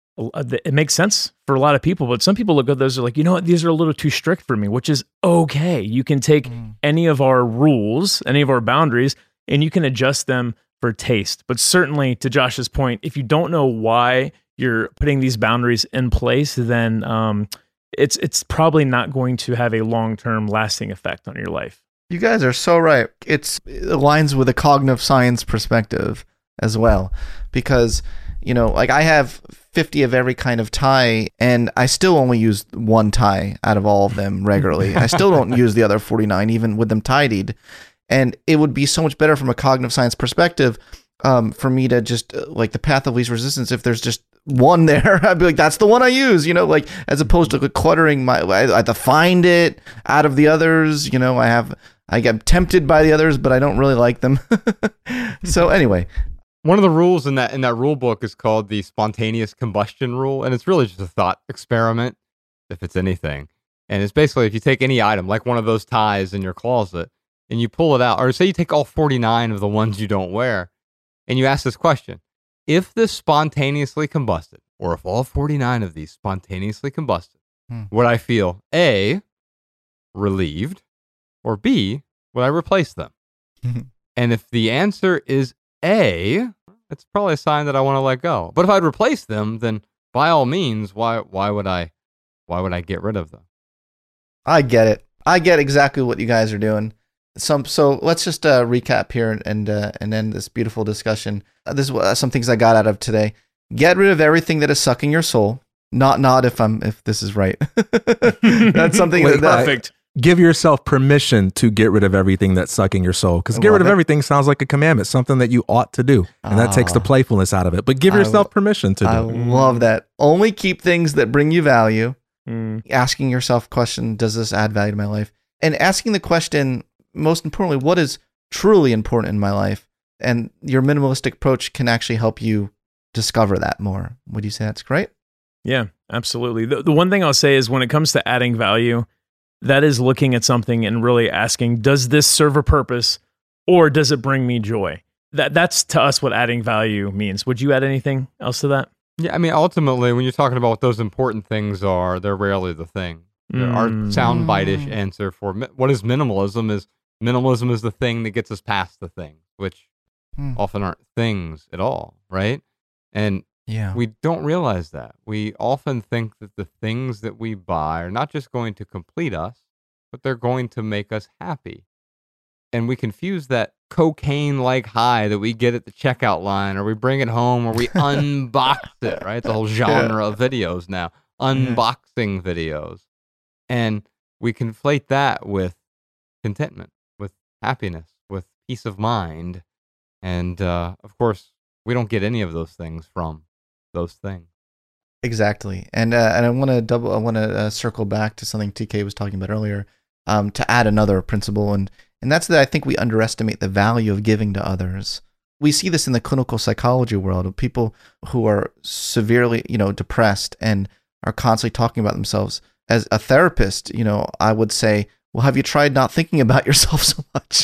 it makes sense for a lot of people, but some people look at those and are like, you know what, these are a little too strict for me, which is okay. You can take any of our rules, any of our boundaries, and you can adjust them for taste. But certainly, to Josh's point, if you don't know why you're putting these boundaries in place, then it's probably not going to have a long-term lasting effect on your life. You guys are so right. It aligns with a cognitive science perspective as well, because like I have 50 of every kind of tie, and I still only use one tie out of all of them regularly. I still don't use the other 49, even with them tidied. And it would be so much better from a cognitive science perspective for me to just, like the path of least resistance, if there's just one there, I'd be like, that's the one I use, like as opposed to cluttering I have to find it out of the others. I get tempted by the others, but I don't really like them. So anyway, one of the rules in that rule book is called the spontaneous combustion rule, and it's really just a thought experiment, if it's anything. And it's basically if you take any item, like one of those ties in your closet, and you pull it out, or say you take all 49 of the ones you don't wear, and you ask this question: if this spontaneously combusted, or if all 49 of these spontaneously combusted, would I feel A, relieved, or B, would I replace them? And if the answer is A, it's probably a sign that I want to let go. But if I'd replace them, then by all means, why would I get rid of them? I get it. I get exactly what you guys are doing. So let's just recap here and end this beautiful discussion. This is some things I got out of today. Get rid of everything that is sucking your soul. Not if this is right. That's something perfect. Give yourself permission to get rid of everything that's sucking your soul. Because get rid of everything sounds like a commandment, something that you ought to do. And that takes the playfulness out of it. But give yourself permission to do it. I love that. Only keep things that bring you value. Asking yourself question, does this add value to my life? And asking the question, most importantly, what is truly important in my life? And your minimalistic approach can actually help you discover that more. Would you say that's great? Yeah, absolutely. The one thing I'll say is when it comes to adding value, that is looking at something and really asking, does this serve a purpose or does it bring me joy? That's to us what adding value means. Would you add anything else to that? Yeah, I mean, ultimately, when you're talking about what those important things are, they're rarely the thing. Our soundbite-ish answer for what is minimalism is the thing that gets us past the things, which often aren't things at all, right? And we don't realize that. We often think that the things that we buy are not just going to complete us, but they're going to make us happy. And we confuse that cocaine-like high that we get at the checkout line, or we bring it home, or we unbox it, right? It's a whole genre of videos now, unboxing videos. And we conflate that with contentment, with happiness, with peace of mind. And, of course, we don't get any of those things from those things. Exactly. And I want to circle back to something TK was talking about earlier, to add another principle. And that's that I think we underestimate the value of giving to others. We see this in the clinical psychology world of people who are severely, depressed and are constantly talking about themselves. As a therapist, I would say, well, have you tried not thinking about yourself so much?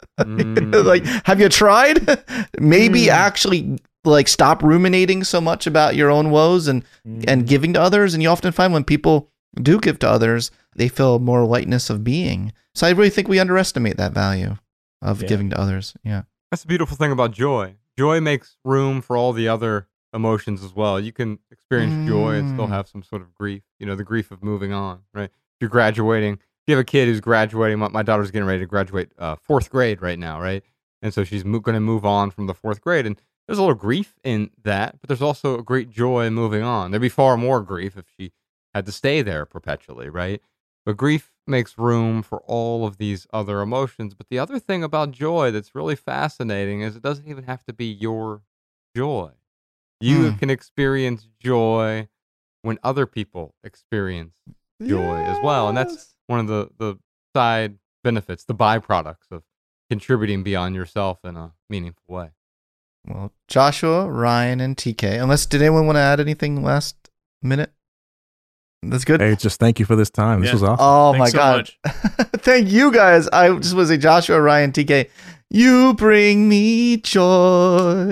Like, have you tried? Maybe actually stop ruminating so much about your own woes and giving to others. And you often find when people do give to others, they feel more lightness of being. So I really think we underestimate that value of giving to others. Yeah. That's the beautiful thing about joy. Joy makes room for all the other emotions as well. You can experience joy and still have some sort of grief, the grief of moving on, right? If you're graduating, if you have a kid who's graduating, my daughter's getting ready to graduate fourth grade right now, right? And so she's going to move on from the fourth grade. And there's a little grief in that, but there's also a great joy in moving on. There'd be far more grief if she had to stay there perpetually, right? But grief makes room for all of these other emotions. But the other thing about joy that's really fascinating is it doesn't even have to be your joy. You can experience joy when other people experience joy as well. And that's one of the side benefits, the byproducts of contributing beyond yourself in a meaningful way. Well, Joshua, Ryan, and TK, did anyone want to add anything last minute? That's good. Hey, just thank you for this time. This was awesome. Oh, Thanks my God. Thank you guys. I just want to say, Joshua, Ryan, TK, you bring me joy.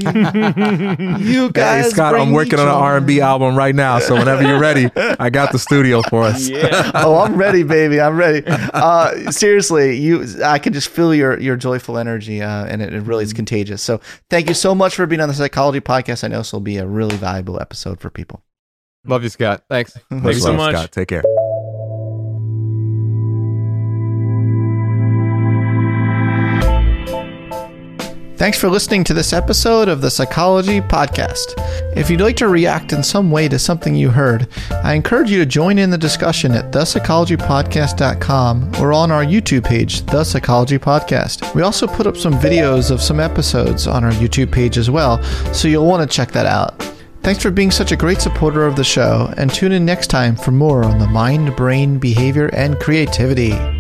You guys, hey, Scott, I'm working on an R&B album right now, so whenever you're ready, I got the studio for us. Yeah. Oh, I'm ready, baby. I'm ready. Seriously, I can just feel your joyful energy, and it really is contagious. So thank you so much for being on the Psychology Podcast. I know this will be a really valuable episode for people. Love you, Scott. Thanks. Thank you so much. Scott. Take care. Thanks for listening to this episode of the Psychology Podcast. If you'd like to react in some way to something you heard, I encourage you to join in the discussion at thepsychologypodcast.com or on our YouTube page, The Psychology Podcast. We also put up some videos of some episodes on our YouTube page as well, so you'll want to check that out. Thanks for being such a great supporter of the show, and tune in next time for more on the mind, brain, behavior, and creativity.